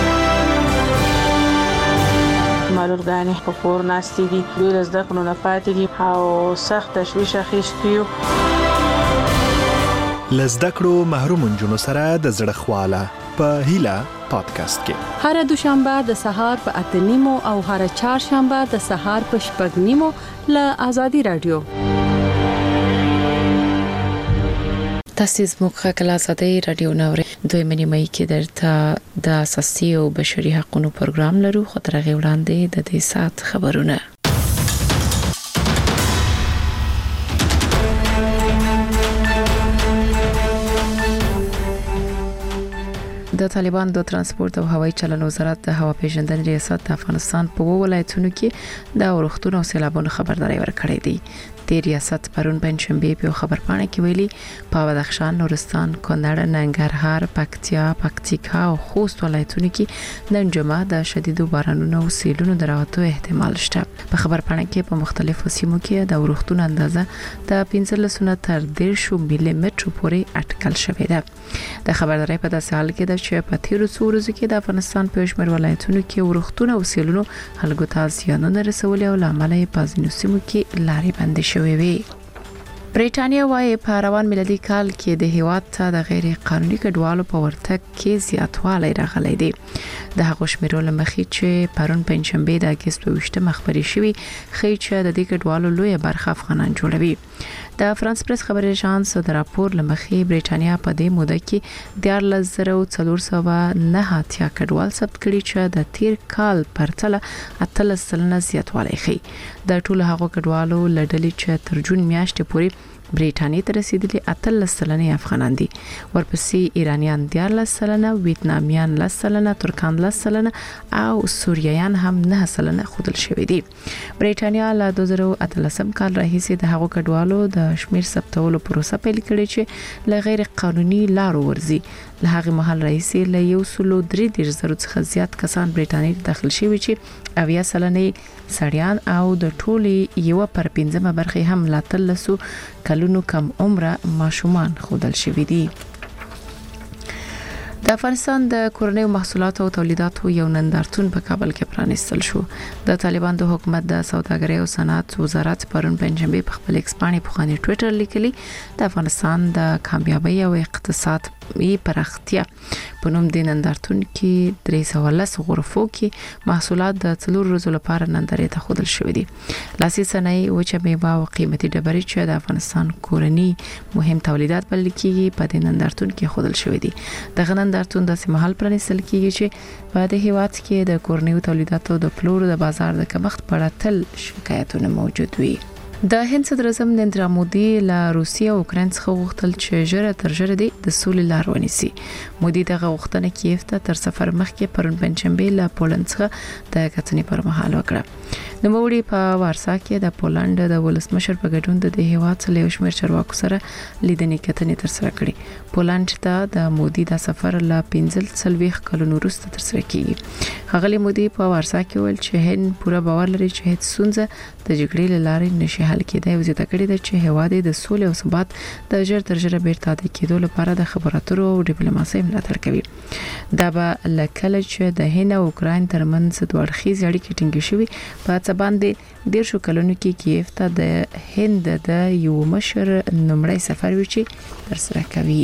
معلولګانې په کور ناستې دي، دوی له زده کړو نه پاتې دي او سخت تشویش اخیستی یو. لزده کړو محروم جنونو سره د زړه خواله په هیله پادکاسټ کې هر دوشنبه د سهار په اته نیمو او هر چهارشنبه د سهار په شپږ نیمو له آزادي رادیو. تاسو زموږ کله آزادي رادیو نوري دوی منی مې کې درته د اساسي او بشري حقوقو پروګرام لرو خو تر غو وړاندې د دې سات خبرونه. د طالبان د ترانسپورت او هوایي چلن وزارت د هوا پیژندنې ریاست د افغانستان په وو ولایتونو کې د اورښتونو او سیلابونو خبرداري ورکړې دي. د ریاست پرون پنځشنبه په خبرپاڼه کې ویلي په بدخشان، نورستان، کونړ، ننګرهار، پکتیا، پکتیکا او خوست ولایتونو کې نن جمعه د شدیدو بارانونو او سیلونو دراتو احتمال شته. په خبرپاڼه کې په مختلفو سیمو کې د اورښتونو اندازه د پنځلس نه تر دېرش ملي متر پورې اټکل شوې ده. د خبرداري په داسې حال کې ده چې په تیرو څو ورځو کې د افغانستان په شمېر ولایتونو کې اورښتونه او سیلونو خلکو ته زیانونه رسولي او لامل یې په ځینو سیمو کې لارې بندې شوې وي. بریټانیا وايي په روان میلادي کال کې د هیواد ته د غیر قانوني کډوالو په ورتګ کې زیاتوالی راغلی دی. د هغو شمیرو له مخې چې پرون پنځشنبه د اگست په ویشتمه خبرې شوې ښیي چې د دې کډوالو لویه برخه افغانان جوړوي. د فرانس پریس خبري اژانس د راپور له مخې بریټانیا په دې موده کې دیارلس زره څلور سوه نه اتیا کډوال ثبت کړي چې د تیر کال پرتله اتلس سلنه زیاتوالی ښیي. د ټولو هغو کډوالو لړلې چې تر جون میاشتې پورې بریټانیا ته رسیدلي اتلس سلنه افغانان دي. ورپسې ایرانیان دیارلس سلنه، ویتنامیان لس سلنه، ترکان لس سلنه او سوریایان هم نه سلنه خودل شوی دي. بریټانیا له دوه زره اتلسم کال راهیسې د هغو کډوالو د شمیر ثبتولو پروسه پیل کړې چې له غیر قانوني لارو ورزي. له هغه مهال راهیسې له یو سلو درې دېرش زره څخه زیات کسان بریټانیا ته داخل شوي چې اویا سلنه سړیان او د ټولي یو پر پنځمه برخه هم لا تلسو کلونو کم عمره ماشومان خودل شوي دي. د افغانستان د کورنیو محصولاتو او تولیداتو یو نندارتون په کابل کې پرانیستل شو. د طالبان د حکومت د سوداګرۍ او صنعت وزارت پرون پنځشنبه په خپل ایکس باندې په خاني ټوئیټر لیکلي د افغانستان د کامیابی او اقتصاد ای پرختیا په نوم د نندارتون کې درې سوه لس غرفو کې محصولات د څلور ورځې لپاره نندارې ته ښودل شوي دي. لاسي صنایع، وچه میوه او قیمتي ډبرې چې د افغانستان کورنی مهم تولیدات بلل کېږي په دې نندارتون کې ښودل شوي دي. دغه نندارتون د سیمهال پرانیستل کېږي چې په دې هیواد کې د کورنیو تولیداتو د پلور د بازار د کمښت په اړه تل شکایتونه موجود وي. د هند صدر اعظم نریندرا مودي له روسیې او اوکراین څخه غوښتل چې ژر تر ژره د سولې لار ونیسي. مودي دغه غوښتنه کیف ته تر سفر مخکې پرون پنځشنبه له پولند څخه د کتنې پر مهال وکړه. د موړي په وارسا کې د پولند د ولسمشر په ګډون د هیواد څخه یو شمېر چارواکو سره لیدنې کتنې تر سره کړې. پولند ته د مودي د سفر له پنځل څلويخ کلونو وروسته تر سره کیږي. ښاغلي مودي په وارسا کې ویل چې هند پوره باور لري چې هیڅ ستونزه د جګړې لارې نشي حل کېدای او زیاته کړې ده چې هیواد د سولې او ثبات د ژر تر ژره بیرته د کېدو لپاره د خبرو اترو او ډیپلوماسۍ ملاتړ کوي. دا به لکه چې د هند او اوکراین ترمنځ دوه اړخیز اړیکې ټینګې شوي په څه باندې ډیر شو کلونو کې کیف ته د هند د یو مشر نمړی سفر وی چې تر سره کوي.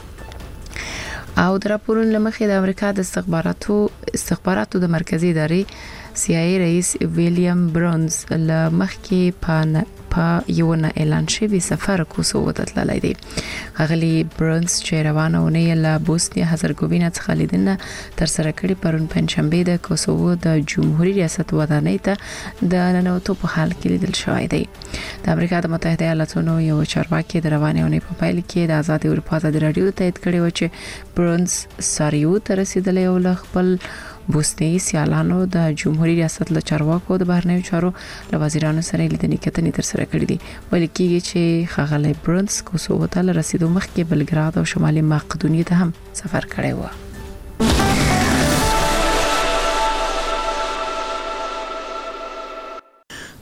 او د راپورونو لمخې د امریکا د استخباراتو استخباراتو د مرکزی ادارې سی آی ای رئیس ویلیام برونز له مخکې په په یو نه اعلان شوی سفر کوسوو ته تللی دی. غلی برونز چې روانه ونه له بوسنیا هرزګوینه څخه لیدنه تر سره کړي پرون پنځشنبه د کوسوو د جمهوریت ریاست ودانۍ ته د ننوتو په حال کې لیدل شوی دی. د امریکا د متحده ایالاتونو یو چارواکي د روانه ونه په پایل کې د آزاد اروپا د رادیو تایید کړي و چې برونز ساریو ته رسیدلی او خپل بوسنیي سیالانو د جمهوریت ریاست له چارواکو د بهرنیو چارو له وزیرانو سره لیدنې کتنې تر سره کړې دي. ویل کېږي چې ښاغلی برونز کوسوو ته له رسیدو مخکې بلګراد او شمالي مقدونیې ته هم سفر کړی و.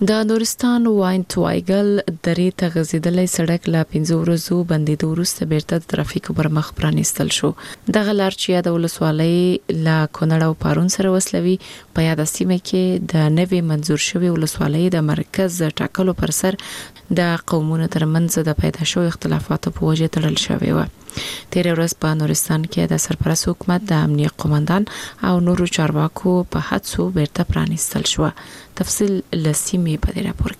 د نورستان واینټ وایګل درې ته غځیدلې سړک لا پنځه ورځو بندیدو وروسته بیرته د ترافیکو پر مخ پرانیستل شو. دغه لار چې د ولسوالۍ لا کونړ او پارون سره وصلوي په یاد سیمه کې د نوې منزور شوی ولسوالۍ د مرکز ټاکلو پر سر د قومونو ترمنځ د پیدا شوی اختلافاتو په وجه تړل شوی و. تیر ورځ په نورستان کې د سرپرست حکومت د امنیه قومندان او نورو چارواکو په هڅو بیرته پرانیستل شو. تفصیل لسیمه په دې راپور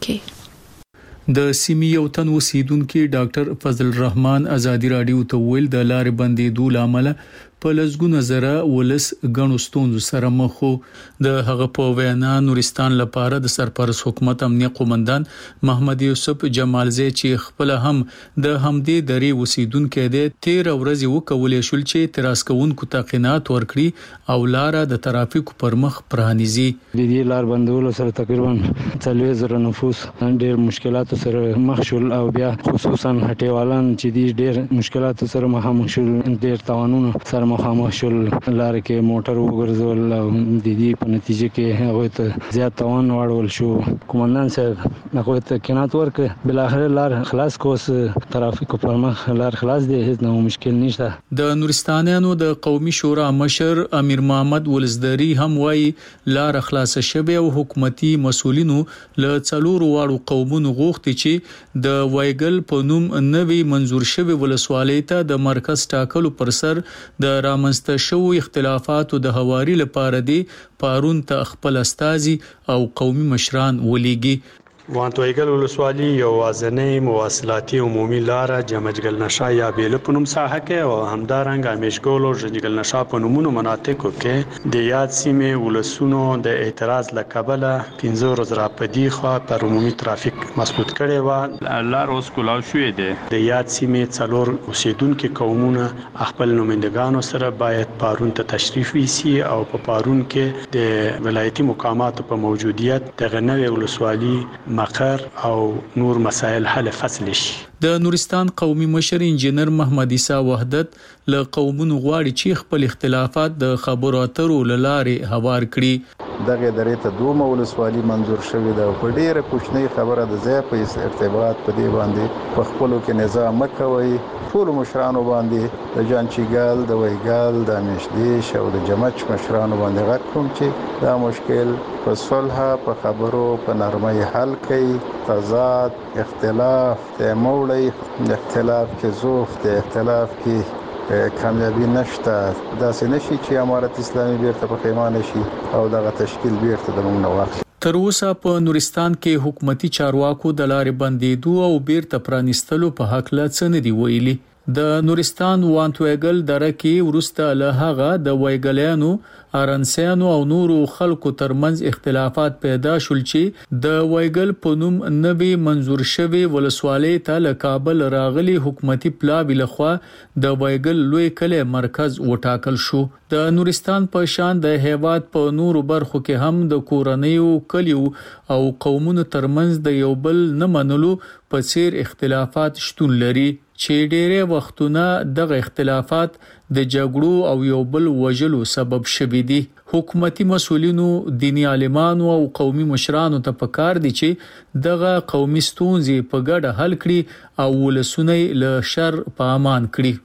کې. د سیمې یو تن اوسیدونکو ډاکټر فضل الرحمن ازادي رادیو ته ویل د لارې بندیدو لامل په لزګونه زره ولس غنو ستونزو سره مخ وو. د هغه په وینا نورستان لپاره د سرپرست حکومت امنیه قومندان محمد یوسف جمالزی چې خپل هم د همدې درې اوسیدونکو د تیر ورځې وکولې شول چې اعتراض کوونکو تقینات ورکړي او لار د ترافیکو پر مخ پرانیزي. د دې لار بندولو سره تقریبا څلوېښت زره نفوس ډېر مشکلات سره مخ شول او بیا خصوصا هټیوالان چې دي ډېر مشکلات سره مخامخ شول، ډېر تاوانونه سره مخامخ شول. لار کې موټر وګرځول او د دې په نتیجه کې هغه ته زیات تاوان واړول شو. قومندان صاحب هغه ته کینات ورکړ، بل اخر لار خلاص کوس، ترافیک پر مخ لار خلاص دی، هیڅ نو مشکل نشته. د نورستانیانو د قومي شورا مشر امیر محمد ولزدری هم وایي لار خلاص شوه او حکومتي مسولینو له څلورو واړو قومونو غوښتي چې د وایګل په نوم نوې منزور شوی ولسوالۍ ته د مرکز ټاکلو پر سر د رامنځته شوو اختلافاتو د هواري لپاره دی پارون ته خپل استازي او قومي مشران ولېږي. وانټ وایګل ولسوالي یو وازنۍ مواصلاتي عمومي لار جمجګل نشا یا بیل په نوم ساحه کې او همدارنګ امیشګول او جنجګل نشا په نومونو مناطقو کې د یاد سیمه ولسونو د اعتراض لکبله پنځه ورځې راپدی خو پر عمومي ترافیک مسدود کړي و. لار اوس کولاو شوې ده. د یاد سیمه څلور اوسیدونکو قومونه خپل نمائندگانو سره باید پارون ته تشریف ویسي او په پارون کې د ولایتي مقاماتو په موجودیت د غنوي ولسوالي مقر او نور مسائل حل فصل شي. د نورستان قومي مشر انجنیر محمد عیسی وحدت له قومونو غواړي چې خپل اختلافات د خبرو اترو لارې هوار کړي. دغه درې ته دوه ولسوالي منزور شوې ده. په ډیره کوچنۍ خبره د ځای په ارتباط په دې باندې په خپلو کې نظام مکوي. ټول مشرانو باندې د جانچیګال، د وایګال، د امیشدیش او د جمچ مشرانو باندې غږ کوم چې دا مشکل په صلح، په خبرو، په نرمۍ حل کړي. تضاد، اختلاف ته موړی، اختلاف کې زوف، د اختلاف کې کامیابی نشته. دا څه نشي چې امارت اسلامي بیرته په پیمانه شي او دغه تشکیل بیرته د موږ نه واخلي. تر اوسه په نورستان کې حکومتي چارواکو د لارې بندیدو او بیرته پرانیستلو په حق لا څه نه دی ویلي. د نورستان وانټ وایګل دره کې ورسته له هغه د وایګلیانو، ارنسیانو او نورو خلکو ترمنځ اختلافات پیدا شول چې د وایګل په نوم نوې منزور شوی ولسوالۍ ته له کابل راغلي حکومتي پلاوی لخوا د وایګل لوی کلی مرکز وټاکل شو. د نورستان په شان د هیواد په نورو برخو کې هم د کورنیو، کلیو او قومونو ترمنځ د یو بل نه منلو په څیر اختلافات شتون لري چې ډېری وختونه دغه اختلافات د جګړو او یو بل وژلو سبب شوي دي. حکومتي مسولینو، دینی عالمانو او قومي مشرانو ته پکار دي چې دغه قومي ستونزې په ګډه حل کړي او ولسونه له شر په امان کړي.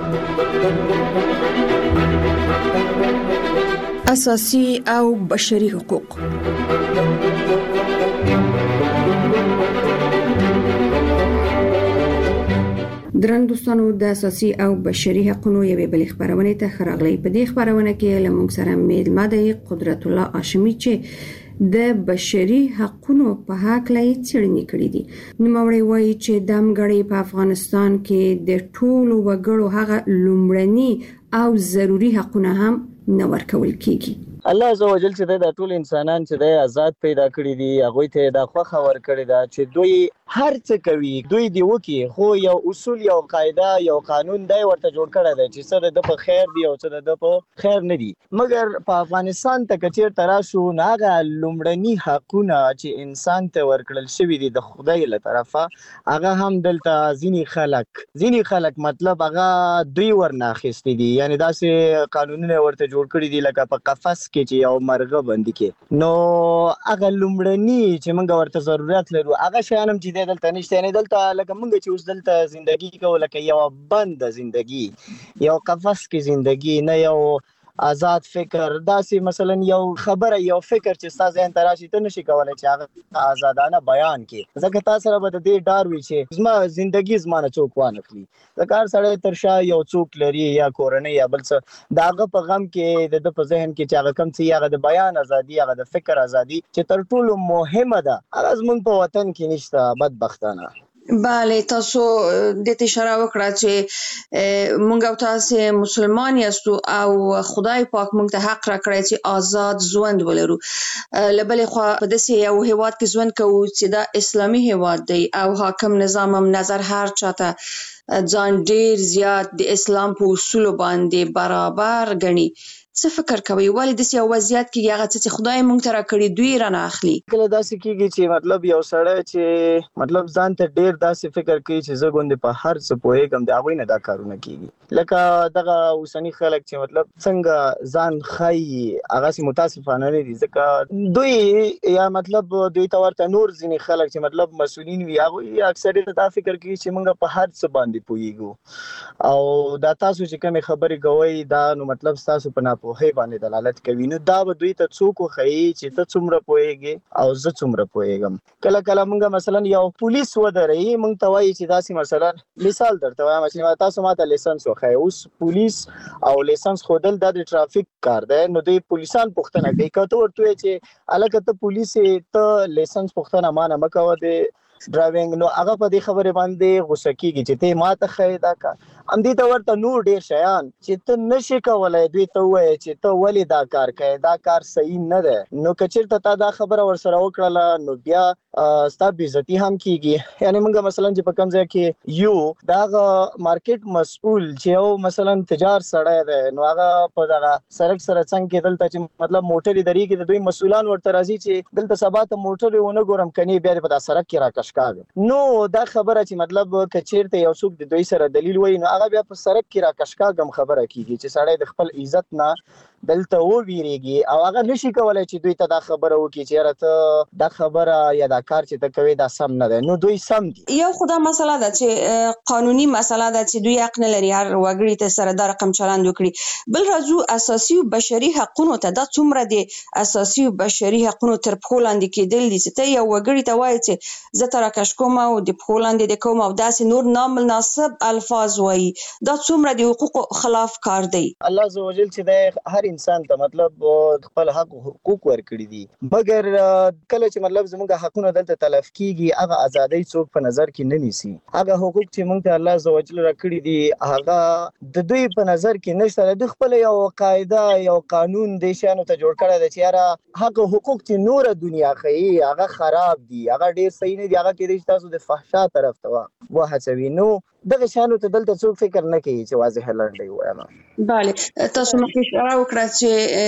اساسي او بشري حقوق. درن دوستانو، د اساسي او بشري حقوقو یوې بل خبرونه ته خراغلی. په دې خبرونه کې لمونږ سره میلمه دی قدرت الله هاشمي چې د بشري حقوقو په حق لای څېړنې کړې دي. نو موري وایي چې د امګړې په افغانستان کې د ټولو وګړو هغه لومړني او ضروري حقوقونه هم نه ورکول کیږي. الله عزوجل چې د ټول انسانان چې د آزاد پیدا کړی دي هغه ته د خوخه ور کړی دا چې دوی هر څه کوي، دوی دی وکي، خو یو اصول، یو قاعده، یو قانون دی ورته جوړ کړی دی چې څه د په خیر دی او څه د په خیر نه دی. مګر په افغانستان ته کچیر تراشو ناغه لومړني حقونه چې انسان ته ورکړل شوی دي د خدای له طرفه، هغه هم دلته ځینی خلک ځینی خلک مطلب هغه دوی ورناخستې دي. یعنی داسې قانونونه ورته جوړ کړی دي لکه په قفس کې چې یو مرغه بندي کې نو هغه لومړني چې موږ ورته ضرورت لرو هغه شیان هم چې دلته نشته نه دلته لکه موږ چې اوس دلته ژوندۍ کوو لکه یو بند ژوندۍ یو قفس کې ژوندۍ نه یو آزاد فکر داسې مثلا یو خبره یو فکر چې تاسو ذهن ته راشي ته نشي کولای چې هغه آزادانه بیان کړي ځکه تاسو سره به د دې ډار وي چې زما ژوندۍ زمانه څوک وانه کړي ځکه هر سړی تر شا یو څوک لري یا کورنۍ یا بل څه د هغه په غم کې د په ذهن کې چې هغه کم څه هغه د بیان ازادي هغه د فکر ازادي چې تر ټولو مهمه ده هغه زموږ په وطن کې نشته بدبختانه. بله تاسو د دې اشاره وکړه چې مونږ او تاسو مسلمان یاستو او خدای پاک مونږ ته حق راکړی چې آزاد ژوند ولرو لبلې خو په داسې یو هیواد کې ژوند کوو چې دا اسلامي هیواد دی او حاکم نظام هم نظر هر چاته ځان ډیر زیات د اسلام په اصول باندې برابر ګڼي. څه فکر کوي ولې د سیاست وضعیت کې هغه څه خدای مونږ ته راکړي دوی رانه اخلي کله داسې کیږي چې مطلب یو سړی چې مطلب ځان ته ډیر داسې فکر کوي چې زه غوندې په هر څه پوهېږم د هغوی نه دا کارونه کیږي لکه دغه اوسني خلک چې مطلب څنګه ځان ښایي هغسې متاسفانه نه دي ځکه دوی یا مطلب دوی ته ورته نور ځینې خلک چې مطلب مسؤلین وي هغوی اکثریت دا فکر کوي چې موږ په هر څه باندې پوهېږو او دا تاسو چې کومې خبرې کوئ دا نو مطلب ستاسو په پوهې باندې دلالت کوي نو دا به دوی ته څوک وښیي چې ته څومره پوهېږې او زه څومره پوهېږم کله کله موږ مثلا یو پولیس ودروي موږ ته وایي چې داسې مثلا مثال درته وایم چې تاسو ماته لیسنس وښایئ اوس پولیس او لیسنس ښودل دا د ټرافیک کار دی نو دوی پولیسان پوښتنه کوي که ته ورته وایې چې هلکه ته پولیس یې ته لیسنس پوښتنه ما نه مه کوه د ډرایوینګ نو هغه په دې خبرې باندې غوسه کېږي چې ته ماته ښایې دا کار همدې ته ورته نور ډېر شیان چې ته نشې کولی دوی ته ووایې چې ته ولې دا کار کوې دا کار صحیح نه دی نو که چېرته تا دا خبره ورسره وکړله نو بیا ستا بېعزتي هم کېږي یعنې موږ مثلا چې په کوم ځای کې یو د هغه مارکیټ مسؤل چې یو مثلا تجار سړی دی نو هغه په دغه سړک سره څنګ کې دلته چې مطلب موټرې درېږي د دوی مسؤلان ورته راځي چې دلته سبا ته موټرې ونه ګورم کنې بیا دې په دا سړک کې راکش نو دا خبره چې مطلب که چیرته یو څوک د دوی سره دلیل وایي نو هغه بیا په سړک کې راکشکاږم خبره کیږي چې سړی د خپل عزت نه دلته وویریږي او هغه نشي کولای چې دوی ته دا خبره وکړي چې یاره ته دا خبره یا دا کار چې ته کوې دا سم نه دی نو دوی سم دي یو خو دا مسله ده چې قانوني مسله ده چې دوی حق نه لري هر وګړي ته سره دا رقم چلند وکړي بل راځو اساسي او بشري حقونو ته دا څومره دي اساسي او بشري حقونو تر پښو لاندې کېدل دي چې ته یو وګړي ته وایي چې زه ته راکش کوم او د پښو لاندې د کوم او داسې نور نامناسب الفاظ وایي دا څومره د حقوقو خلاف کار دی الله عزوجل چې د هر انسان ته مطلب خپل حق حقوق ورکړي دي مګر کله چې مطلب زموږ حقونه دلته تلف کیږي هغه ازادي څوک په نظر کې نه نیسي هغه حقوق چې موږ ته الله عزوجل راکړي دي هغه د دوی په نظر کې نشته د خپل یو قاعده یو قانون د شانو ته جوړ کړی دی چې یاره هغه حقوق چې نور دنیا ښیي هغه خراب دي هغه ډیر صحیح نه دي هغه کې د تاسو د فحشا طرف ته وهڅوي نو دغه شانو ته دلته څوک فکر نه کوي چې واضح لنډی وایم بله تاسو مخکې اشاره وکړه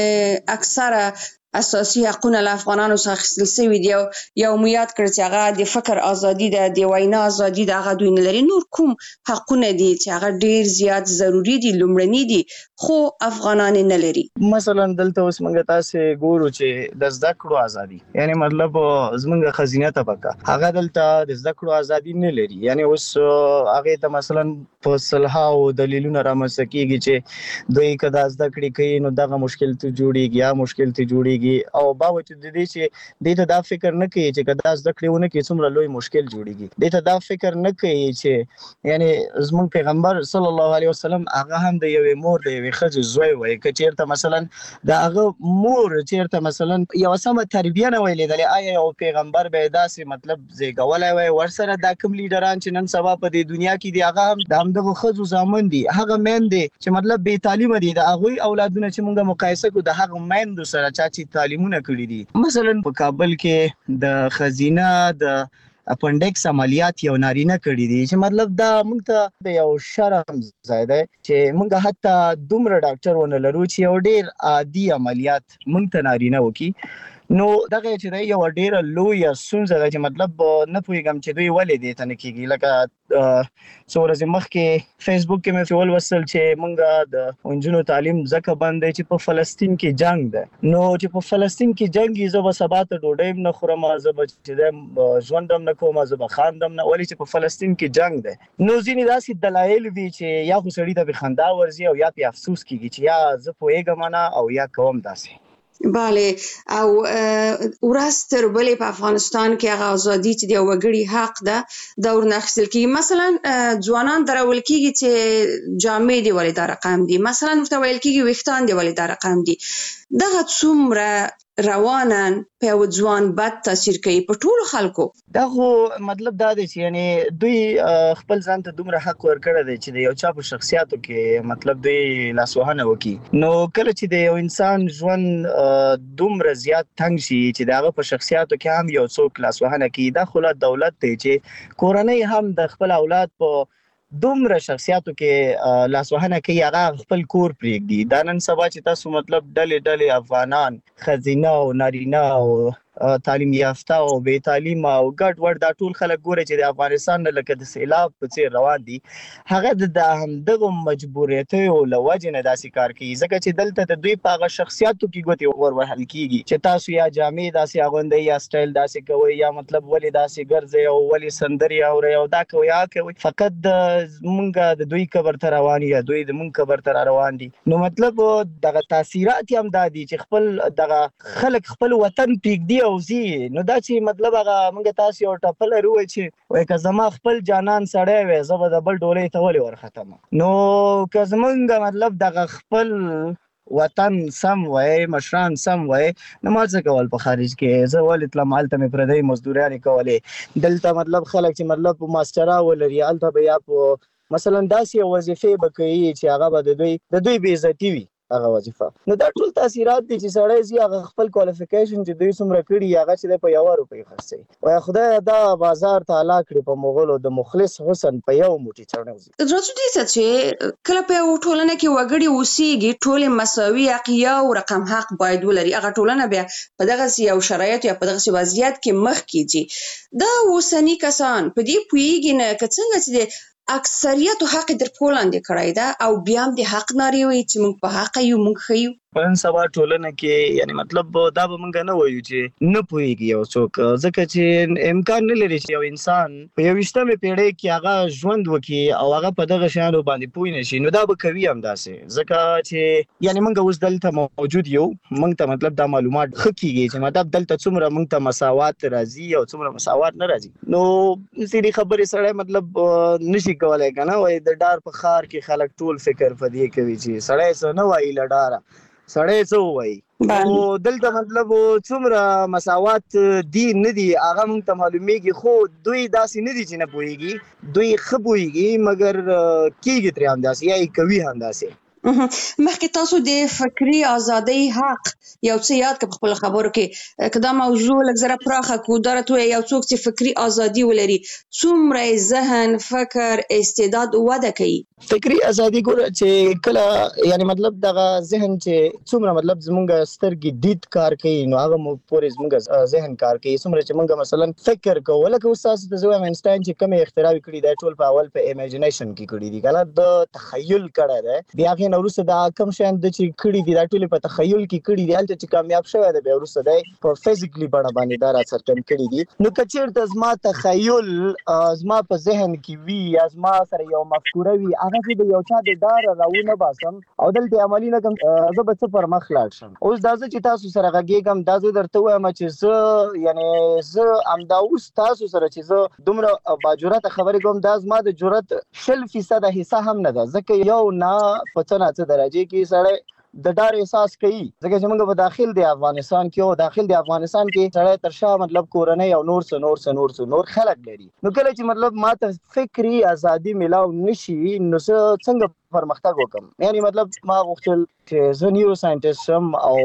چې اکثره اساسي حقونه له افغانانو څخه اخیستل شوي دي یو مو یاد کړ چې هغه د فکر ازادي ده د وینا ازادي ده هغه دوی نه لري نور کوم حقونه دي چې هغه ډیر زیات ضروری دي لومړني دي خو افغانان نه لري مثلا دلته اوس موږ تاسو ګورو چې د زده کړو ازادي یعنی مطلب زموږ خزینه طبقه هغه دلته د زده کړو ازادي نه لري یعنی اوس هغه ته مثلا په صلحاو دلیلونه رامنځته کیږي چې دوی کدا زده کړې کوي نو دغه مشکل ته جوړیږي یا مشکل ته جوړیږي او باوجود د دې چې دې ته دا فکر نه کوي چې کدا زده کړې ونه کې څومره لوی مشکل جوړیږي دې ته دا فکر نه کوي چې یعنی زموږ پیغمبر صلی الله علیه وسلم هغه هم د یوې مور د یوې ښځې زوی وای که چیرته مثلا د هغه مور چیرته مثلا یو سمه تربیه نه وای لیدلې آیا یو پیغمبر به داسې مطلب زیږولی وای ورسره دا کوم لیډران چې نن سبا په دې دنیا کې دي هغه هم د همدغه ښځو زامن دي هغه میندې چې مطلب بې تعلیمه دي د هغوی اولادونه چې موږ مقایسه کړو د هغه میندو سره چا چې تعلیمونه کړي دي مثلا په کابل کې د خزینه د اپنډکس عملیات یو نارینه کړی دي چې مطلب دا موږ ته د یو شرم ځای دی چې موږ حتی دومره ډاکټر ونه لرو چې یو ډیر عادي عملیات موږ ته نارینه وکړي نو دغه چې دی یو ډیره لوی ستونزه ده چې مطلب نه پوهیږم چې دوی ولې دې ته نه کیږي. لکه څو ورځې مخکې فیسبوک کې مې ولوستل چې مونږ د انجونو تعلیم ځکه بند دی چې په فلسطین کې جنگ ده. نو چې په فلسطین کې جنگ یې زه به سبا ته ډوډۍ نه خورم، زه به چې دی ژوند هم نه کوم، زه به خاندم نه، ولې چې په فلسطین کې جنگ ده. نو ځینې داسې دلایل وي چې یا خو سړي ته به خندا ورځي او یا پې افسوس کیږي چې یا زه پوهېږم نه او یا کوم داسې. بله، او ورځ تر بلې په افغانستان کې هغه ازادي چې د وګړي حق ده دا ورنه اخیستل کیږي. مثلا ځوانان درول کیږي چې جامې دی ولې دا رقم دي، مثلا ورته ویل کیږي ویښتان دی ولې دا رقم دي. دغه څومره روانن په ځوان بد تاثیر کوي په ټولو خلکو. دا خو مطلب دا دی چې یعنی دوی خپل ځان ته دومره حق ورکړی دی چې د یو چا په شخصیاتو کې مطلب دوی لاسوهنه وکړي. نو کله چې د یو انسان ژوند دومره زیات تنګ شي چې د هغه په شخصیاتو کې هم یو څوک لاسوهنه کوي، دا خو لا دولت دی چې کورنۍ هم د خپل اولاد په دومره شخصیاتو کې لاسوهنه کوي، هغه خپل کور پرېږدي. دا نن سبا چې تاسو مطلب ډلې ډلې افغانان ښځینه او نارینه او تعلیم یافته او بې تعلیمه او ګډ وډ دا ټول خلک ګوري چې د افغانستان نه لکه د سیلاب په څېر روان دي، هغه د همدغو مجبوریتیو له وجې نه داسې کار کوي. ځکه چې دلته د دوی په هغه شخصیاتو کې ګوتې ور وهل کېږي چې تاسو یا جامې داسې اغوندئ یا سټایل داسې کوئ یا مطلب ولې داسې ګرځئ او ولې سندرې اورئ او دا کوئ هغه کوئ. فقط مونږ د دوی قبر ته روان یا دوی د مونږ قبر ته را روان دي. نو مطلب دغه تاثیرات هم دا دي چې خپل دغه خلک خپل وطن پرېږدي او ځي. نو دا چې مطلب هغه مونږ تاسو یو ټپل لرو چې وای که زما خپل جانان سړی وي زه به د بل ډولۍ ته ولې ورختم. نو که زمونږ مطلب دغه خپل وطن سم وای، مشران سم وای، نو ما څه کول په خارج کې؟ زه ولې تلم هلته مې پردۍ مزدوریانې کولې. دلته مطلب خلک چې مطلب ماسټرا ولري هلته به یا په مثلا داسې وظیفې به کوي چې هغه به د دوی د دوی بې عزتي وي هغه وظیفه. نو دا ټول تاثیرات دي چې سړی ځي هغه خپل کوالیفیکیشن چې دوی څومره کړي هغه چې دی په یوه روپۍ خرڅوي. وایه خدای دا بازار ته هلا کړي په مغولو د مخلص حسن په یو موټي چڼوځي. راځو دې ته چې کله په یو ټولنه کې وګړي اوسېږي ټولې مساوي حق او رقم حق باید ولري، هغه ټولنه بیا په دغسې یو شرایطو یا په دغسې وضعیت کې مخکې ځي. دا اوسني کسان په دې پوهېږي نه که څنګه چې د اکثریت حق در پولاندې کړی ده او بیا هم د حق نارې وي چې موږ په حق یو موږ ښه یو. نن سبا ټولنه کې یعنی مطلب دا به مونږ نه وایو چې نه پوهېږي یو څوک، ځکه چې امکان نه لري چې یو انسان په یوویشتمې پیړۍ کې هغه ژوند وکړي او هغه په دغه شیانو باندې پوه نه شي. نو دا به کوي هم داسې، ځکه چې یعنی مونږ اوس دلته موجود یو، مونږ ته مطلب دا معلومات ښه کېږي چې مطلب دلته څومره مونږ ته مساوات راځي او څومره مساوات نه راځي. نو ځینې خبرې سړی مطلب نشي کولی که نه وایي د ډار په ښار کې خلک ټول فکر په دې کوي چې سړی څه نه وایي له ډاره، سړی څه وایي. او دلته مطلب څومره مساوات دي نه دي هغه موږ ته معلومیږي، خو دوی داسې نه دي چې نه پوهېږي، دوی ښه پوهېږي مګر کېږي ترې همداسې یا یې کوي همداسې. مخکې تاسو د فکري ازادۍ حق یو څه یاد کړه په خپلو خبرو کې، که دا موضوع لږ زره پراخه کړو. دا راته ووایه یو څوک چې فکري ازادي ولري څومره ذهن، فکر، استعداد وده کوي. فکري ازادي ګوره چې کله یعنی مطلب دغه ذهن چې څومره مطلب زمونږ سترګې دید کار کوي نو هغه مو پورې زمونږ ذهن کار کوي. څومره چې مونږ مثلا فکر کوو، لکه اوس تاسو ته زه وایم انسټاین چې کومې اختراع کړي دی ټول په اول په امیجنیشن کې کړي دي که نه، د تخیل کړی دی. بیا هغې نه وروسته دا کوم شیان د چې کړي دي دا ټولې په تخیل کې کړي دي، هلته چې کامیاب شوی دی بیا وروسته دی په فزیکلي بڼه باندې دا راڅرګند کړي دي. نو که چېرته زما تخیل زما په ذهن کې وي یا زما سره یو مفکوره وي هغه چې د یو چا د ډاره راونه باسم او دلته عملي نه کړم زه به څه پر مخ لاړ شم. اوس دا زه چې تاسو سره غږېږم دا زه درته وایم چې زه یعنې زه همدا اوس تاسو سره چې زه دومره باجرته خبرې کوم دا زما د جرأت شل فیصده حصه هم نه ده، ځکه یو نه په څه نه څه درجې کې سړی د ډار احساس کوي، ځکه چې موږ په داخل د افغانستان کې او داخل د افغانستان کې سړی تر شا مطلب کورنۍ او نور څه نور څه نور څه نور خلک لري. نو کله چې مطلب ما ته فکري ازادي میلاو نشي نو زه څنګه پرمختګ وکړم؟ یعنی مطلب ما غوښتل چې زه نیورو ساینټسټ شم او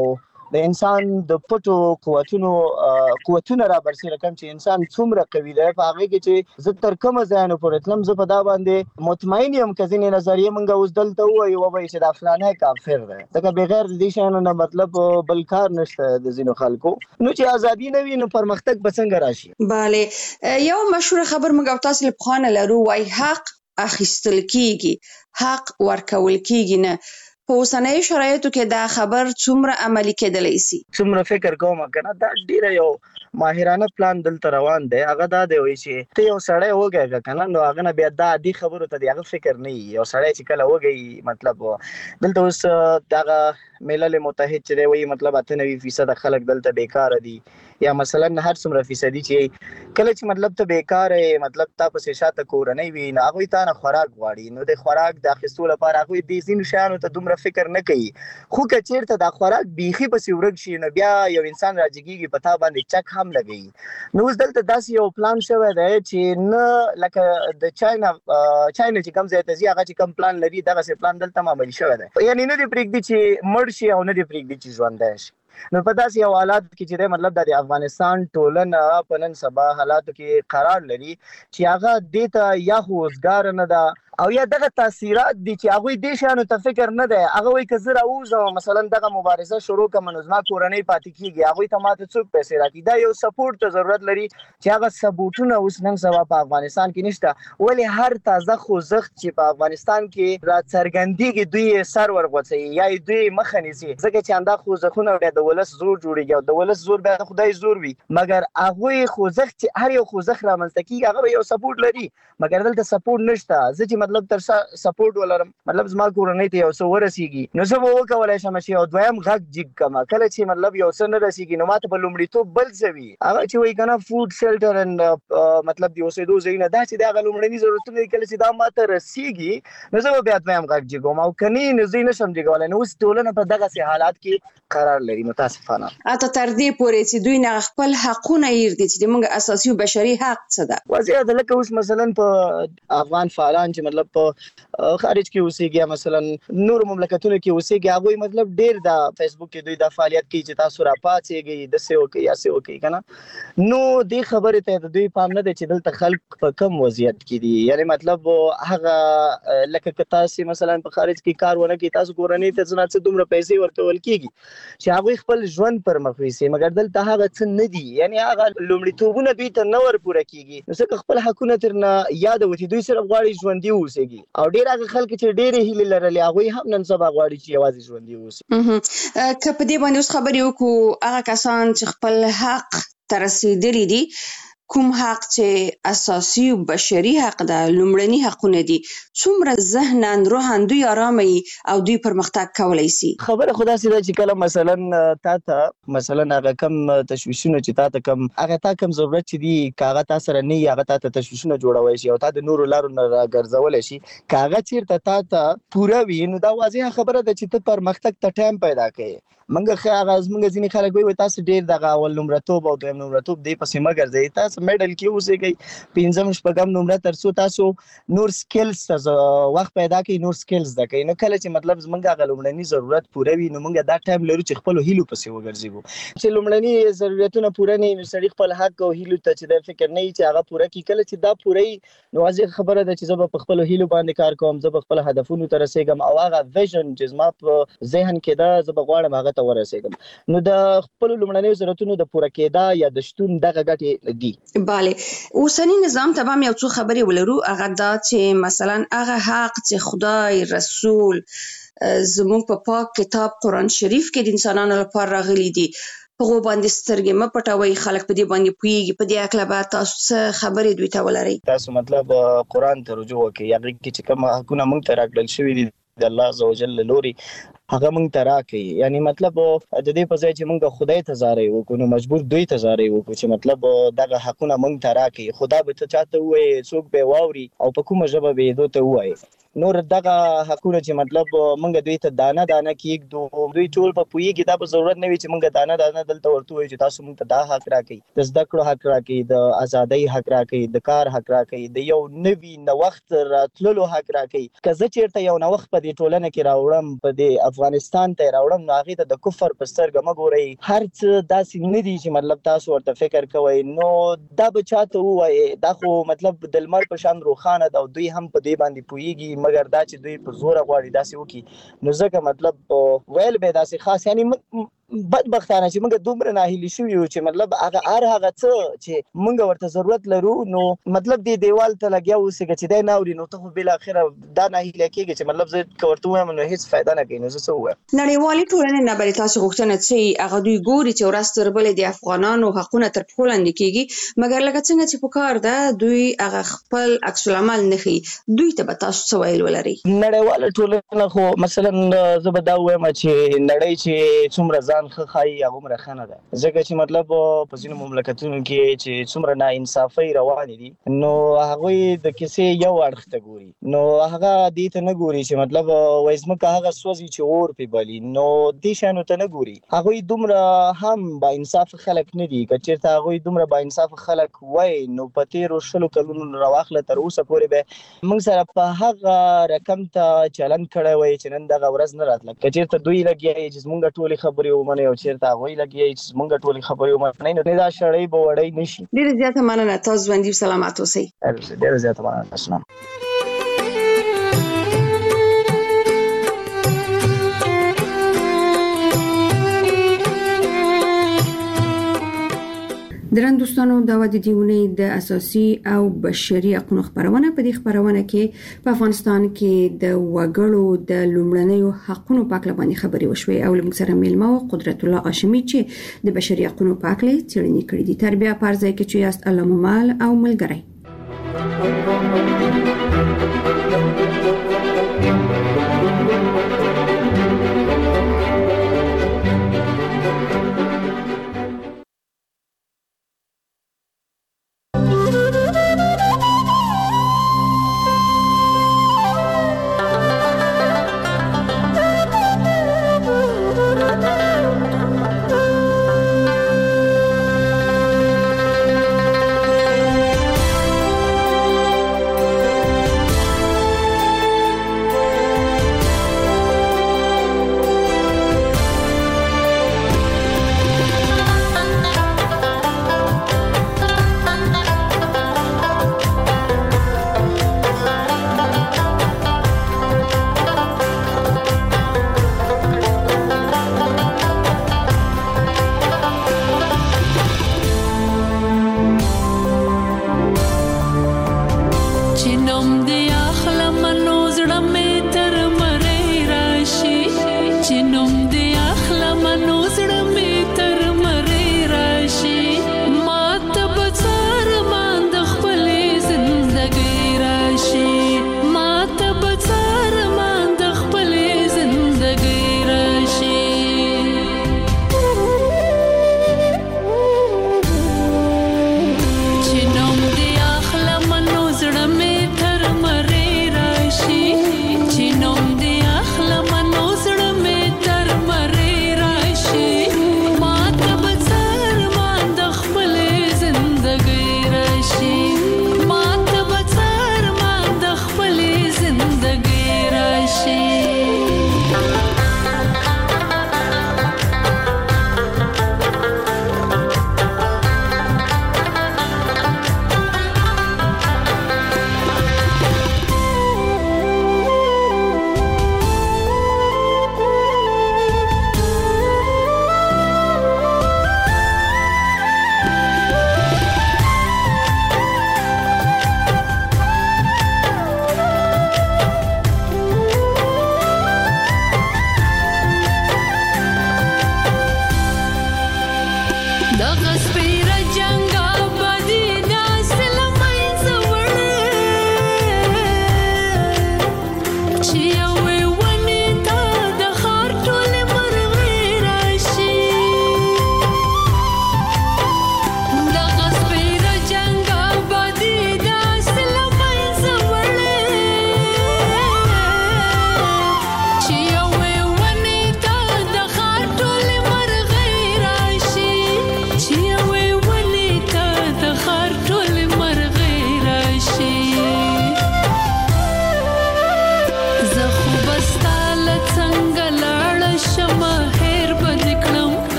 د انسان د پټو قوتونو قوتونه را برسېره کوم چې انسان څومره قوي دی په هغه کې چې زه تر کومه ځای نه پورې تلم زه په دا باندې مطمئن یم که ځینې نظریې موږ اوس دلته ووایو وایي چې دا فلانی کافر دی ځکه بغیر د دې شیانو نه مطلب بل کار نشته د ځینو خلکو نو چې ازادي نه وي نو پرمختګ به څنګه راشي. بله یو مشهور خبر موږ او تاسو له پخوانه لرو وایي حق اخیستل کیږي حق ورکول کیږي نه. په اوسنیو شرایطو کې دا خبر څومره عملي کېدلی شي؟ څومره فکر کوم کنه دا ډیره یو ماهرانه پلان دلته روان دی. هغه دا دی وایي چې ته یو سړی وګورې کنه نو هغه نه بیا دا عادي خبرو ته دی هغه فکر نه یو سړی چې کله وګوري مطلب دلته اوس دغه ملل متحد چې دی وایي مطلب اته نوي فیصد خلک دلته بیکاره دي یا مثلا هر څومره فیصدي چې کله چې مطلب ته بیکاره مطلب تا پسې شاته کورنۍ وي نو هغوی تا نه خوراک غواړي نو د خوراک د اخیستو لپاره هغوی دې ځینو شیانو ته دومره فکر نه کوي خو که چېرته دا خوراک بیخي پسې ورک شي نو بیا یو انسان راجګېږي په تا باندې چک هم لګوي. نو اوس دلته داسې یو پلان شوی دی چې نه لکه د چاینا چاینا چې کوم ځای ته ځي هغه چې کوم پلان لري دغسې پلان دلته هم عملي شوی دی یعنې نه دې پرېږدي چې مړ شي او نه دې پرېږدي چې ژوندی شي. نو په داسې یو حالات کې چې دی مطلب د افغانستان ټولنه په نن سبا حالاتو کې قرار لري چې هغه دې ته یا خو اوزګاره نه ده او یا دغه تاثیرات دي چې هغوی دې شیانو ته فکر نه دی. هغه وایي که زه راووځم مثلا دغه مبارزه شروع کړم نو زما کورنۍ پاتې کېږي هغوی ته ماته څوک پیسې راکړي. دا یو سپورټ ته ضرورت لري چې هغه سپورټونه اوس نن سبا په افغانستان کې نشته. ولې هر تازه خوځښت چې په افغانستان کې راڅرګندېږي دوی یې سر ورغوڅوي یا یې دوی مخه نیسي ځکه چې همدا خوځښتونه بیا د ولس زور جوړېږي او د ولس زور بیا د خدای زور وي مګر هغوی خوځښت چې هر یو خوځښت رامنځته کېږي هغه به یو سپورټ لري مګر دلته سپورټ نشته. زه چې مطلب تر سپورټ ولرم مطلب زما کورنۍ ته یو څه ورسیږي نو زه به وکولی شم چې یو دویم غږ جګ کړم. کله چې مطلب یو څه نه رسیږي نو ماته په لومړیتوب بل څه وي هغه چې وایي که نه فوډ شیلټر اینډ مطلب د اوسېدو ځایونه دا چې د هغه لومړني ضرورتونه دي کله چې دا ماته رسیږي نو زه به بیا دویم غږ جګوم او که نه نو زه یې نشم جګولی. نو اوس ټولنه په دغسې حالات کې قرار لري متاسفانه. حتی تر دې پورې چې دوی نه خپل حقونه یېږدي چې زموږ اساسي او بشري حق څه ده. واضح ده لکه اوس مثلا په افغان فعالان چې مطلب په خارج کې اوسېږي مثلا نور مملکتونو کې اوسېږي هغوی مطلب ډېر د فیسبوک کې دوی دا فعالیت کوي چې تاسو راپاڅېږئ داسې وکړئ یاسې وکړئ که نه نو دې خبرې ته د دوی پام نه دی چې دلته خلک په کم وضعیت کې دي. یعنې مطلب هغه لکه که تاسې مثلا په خارج کې کار ونه کړئ تاسو کورنۍ ته څه نه څه دومره پیسې ورکول کېږي چې هغوی خپل ژوند پر مخ ویسي مګر دلته هغه څه نه دي. یعنې هغه لومړیتوبونه دوی ته نه ورپوره کېږي نو ځکه خپل حقونه ترنه یاده وتي دوی صرف غواړي ژوندي اوسېږي او ډېر هغه خلک چې ډېرې هیلې لرلې هغوی هم نن سبا غواړي چې یوازې ژوندي اوسي. که په دې باندې اوس خبرې وکړو هغه کسان چې خپل حق ته رسېدلي دي کوم حق چې اساسي او بشري حق ده لومړني حقونه دي څومره ذهناً روحاً دوی آرامه او دوی پرمختګ کولی شي. خبره خو داسې ده چې کله مثلا تا ته مثلا هغه کم تشویشونه چې تا ته کم هغه تا کم ضرورت چې دي که هغه تا سره نه وي هغه تا ته تشویشونه جوړولی شي او تا د نورو لارو نه راګرځولی شي که هغه چېرته تا ته پوره وي نو دا واضحه خبره ده چې ته پرمختګ ته ټایم پیدا کوې. منګه خو هغه زموږ ځینې خلک وایي تاسو ډېر دغه اول نمرتوب او دویم نمرتوب دې پسې مه ګرځئ تاسو میډل کې اوسېږئ پنځم شپږم نمره تر څو تاسو نور سکلز ته وخت پیدا کړئ نور سکلز زده کړئ. نو کله چې مطلب زموږ هغه لومړني ضرورت پوره وي نو موږ دا ټایم لرو چې خپلو هیلو پسې وګرځېږو. چې لومړني ضرورتونه پوره نه وي نو سړي خپل حق او هیلو ته چې دی فکر نه وي چې هغه پوره کړي. کله چې دا پوره وي نو واضح خبره ده چې زه به په خپلو هیلو باندې کار کوم زه به خپلو هدفونو ته رسېږم او هغه ویژن چې زما په ذهن کې ده زه به غواړم هغه ته ورسېږم. نو د خپلو لومړنیو ضرورتونو د پوره کېدا یا د شتون دغه ګټې دي. بله اوسني نظام ته هم یو څو خبرې ولرو هغه دا چې مثلا هغه حق چې خدای رسول زموږ په پاک کتاب قرآن شریف کې د انسانانو لپاره راغلي دي په هغو باندې سترګې مه پټوئ خلک په دې باندې پوهېږي په دې هکله به تاسو څه خبرې دوی ته ولرئ. تاسو مطلب قرآن ته رجوع وکړئ هغې کې چې کوم حقونه موږ ته راکړل شوي دي د الله عزوجل له لورې هغه موږ ته راکړي. یعنی مطلب د دې په ځای چې موږ خدای ته زارۍ وکړو نو مجبور دوی ته زارۍ وکړو چې مطلب دغه حقونه موږ ته راکړي. خدا به ته چاته ووایي څوک به یې واوري او په کومه ژبه به یې دو ته ووایي. نور دغه حقونه چې مطلب مونږ دوی ته دانه دانه کېږدو دوی ټول په پوهیږي دا په ضرورت نه وي چې مونږ دانه دانه دلته ورته وایو چې تاسو مونږ ته دا حق راکړئ د زده کړو حق راکړئ د ازادۍ حق راکړئ د کار حق راکړئ د یو نوي نوښت راتللو حق راکړئ که زه چیرته یو نوښت په دې ټولنه کې راوړم په دې افغانستان ته راوړم نو هغې ته د کفر په سترګه مه ګورئ هر څه داسې نه دي چې مطلب تاسو ورته فکر کوئ نو دا به چاته ووایي دا خو مطلب د لمر په شان روښانه ده او دوی هم په دې باندې پوهیږي مګر دا چې دوی په زوره غواړي داسې وکړي نو ځکه مطلب ویل به داسې خاص یعنی بدبختانه چې موږ دومره ناهیلي شو یو چې مطلب هغه هر هغه څه چې موږ ورته ضرورت لرو نو مطلب دې دیوال ته لګیا اوسېږي چې دا ناوري نو ته خو بل اخره دا ناهیلي کېږي چې مطلب زه کوړته وایم نو هیڅ فائدہ نه کوي نو زه څه وایم نړیوالې ټولنې نه بل تاسو غوښتنه چې هغه دوی ګوري چې ورستر بل د افغانانو حقونه تر پښو لاندې کېږي مګر لکه څنګه چې په کار ده دوی هغه خپل عکس العمل نه خي دوی ته به تاسو څه ویل ولري نړیواله ټولنه خو مثلا زه به دا وایم چې نړۍ چې څومره ځان خخای هغه عمره خنه ده ځکه چې مطلب په ځینو مملکتونو کې چې څومره ناانصافي روانې دي نو هغه د کیسې یو اړخ ته ګوري نو هغه دې ته نه ګوري چې مطلب وایزمکه هغه سوځي چې اور په بلی نو دې شانو ته نه ګوري هغه دومره هم با انصاف خلک نه دي کچېرته هغه دومره با انصاف خلک وای نو په تیرو شلو کلونو راواخله تر اوسه پورې به موږ سره په هغه رقم ته چلن کړی وای چې نن دغه ورځ نه راتله کچېرته دوی لګي چې موږ ټولې خبرې ومنو او چیرته هغه لګي چې موږ ټولې خبرې ومنو نو دا شړې به وړې نشي ډېر زیاته مننه تاسو باندې سلامات اوسئ ډېر زیاته مننه اسلام درن دوستانو دا و د دیونې د اساسي او بشري حقوقو خبرونه په دې خبرونه کې په افغانستان کې د وګړو د لومړنیو حقوقو په اړه باندې خبري وشوي او موږ سره میلمه قدرت الله هاشمي چې د بشري حقوقو په اړه څېړنې کړې دي تربیه پرځای کې چې یاست علامه مال او ملګری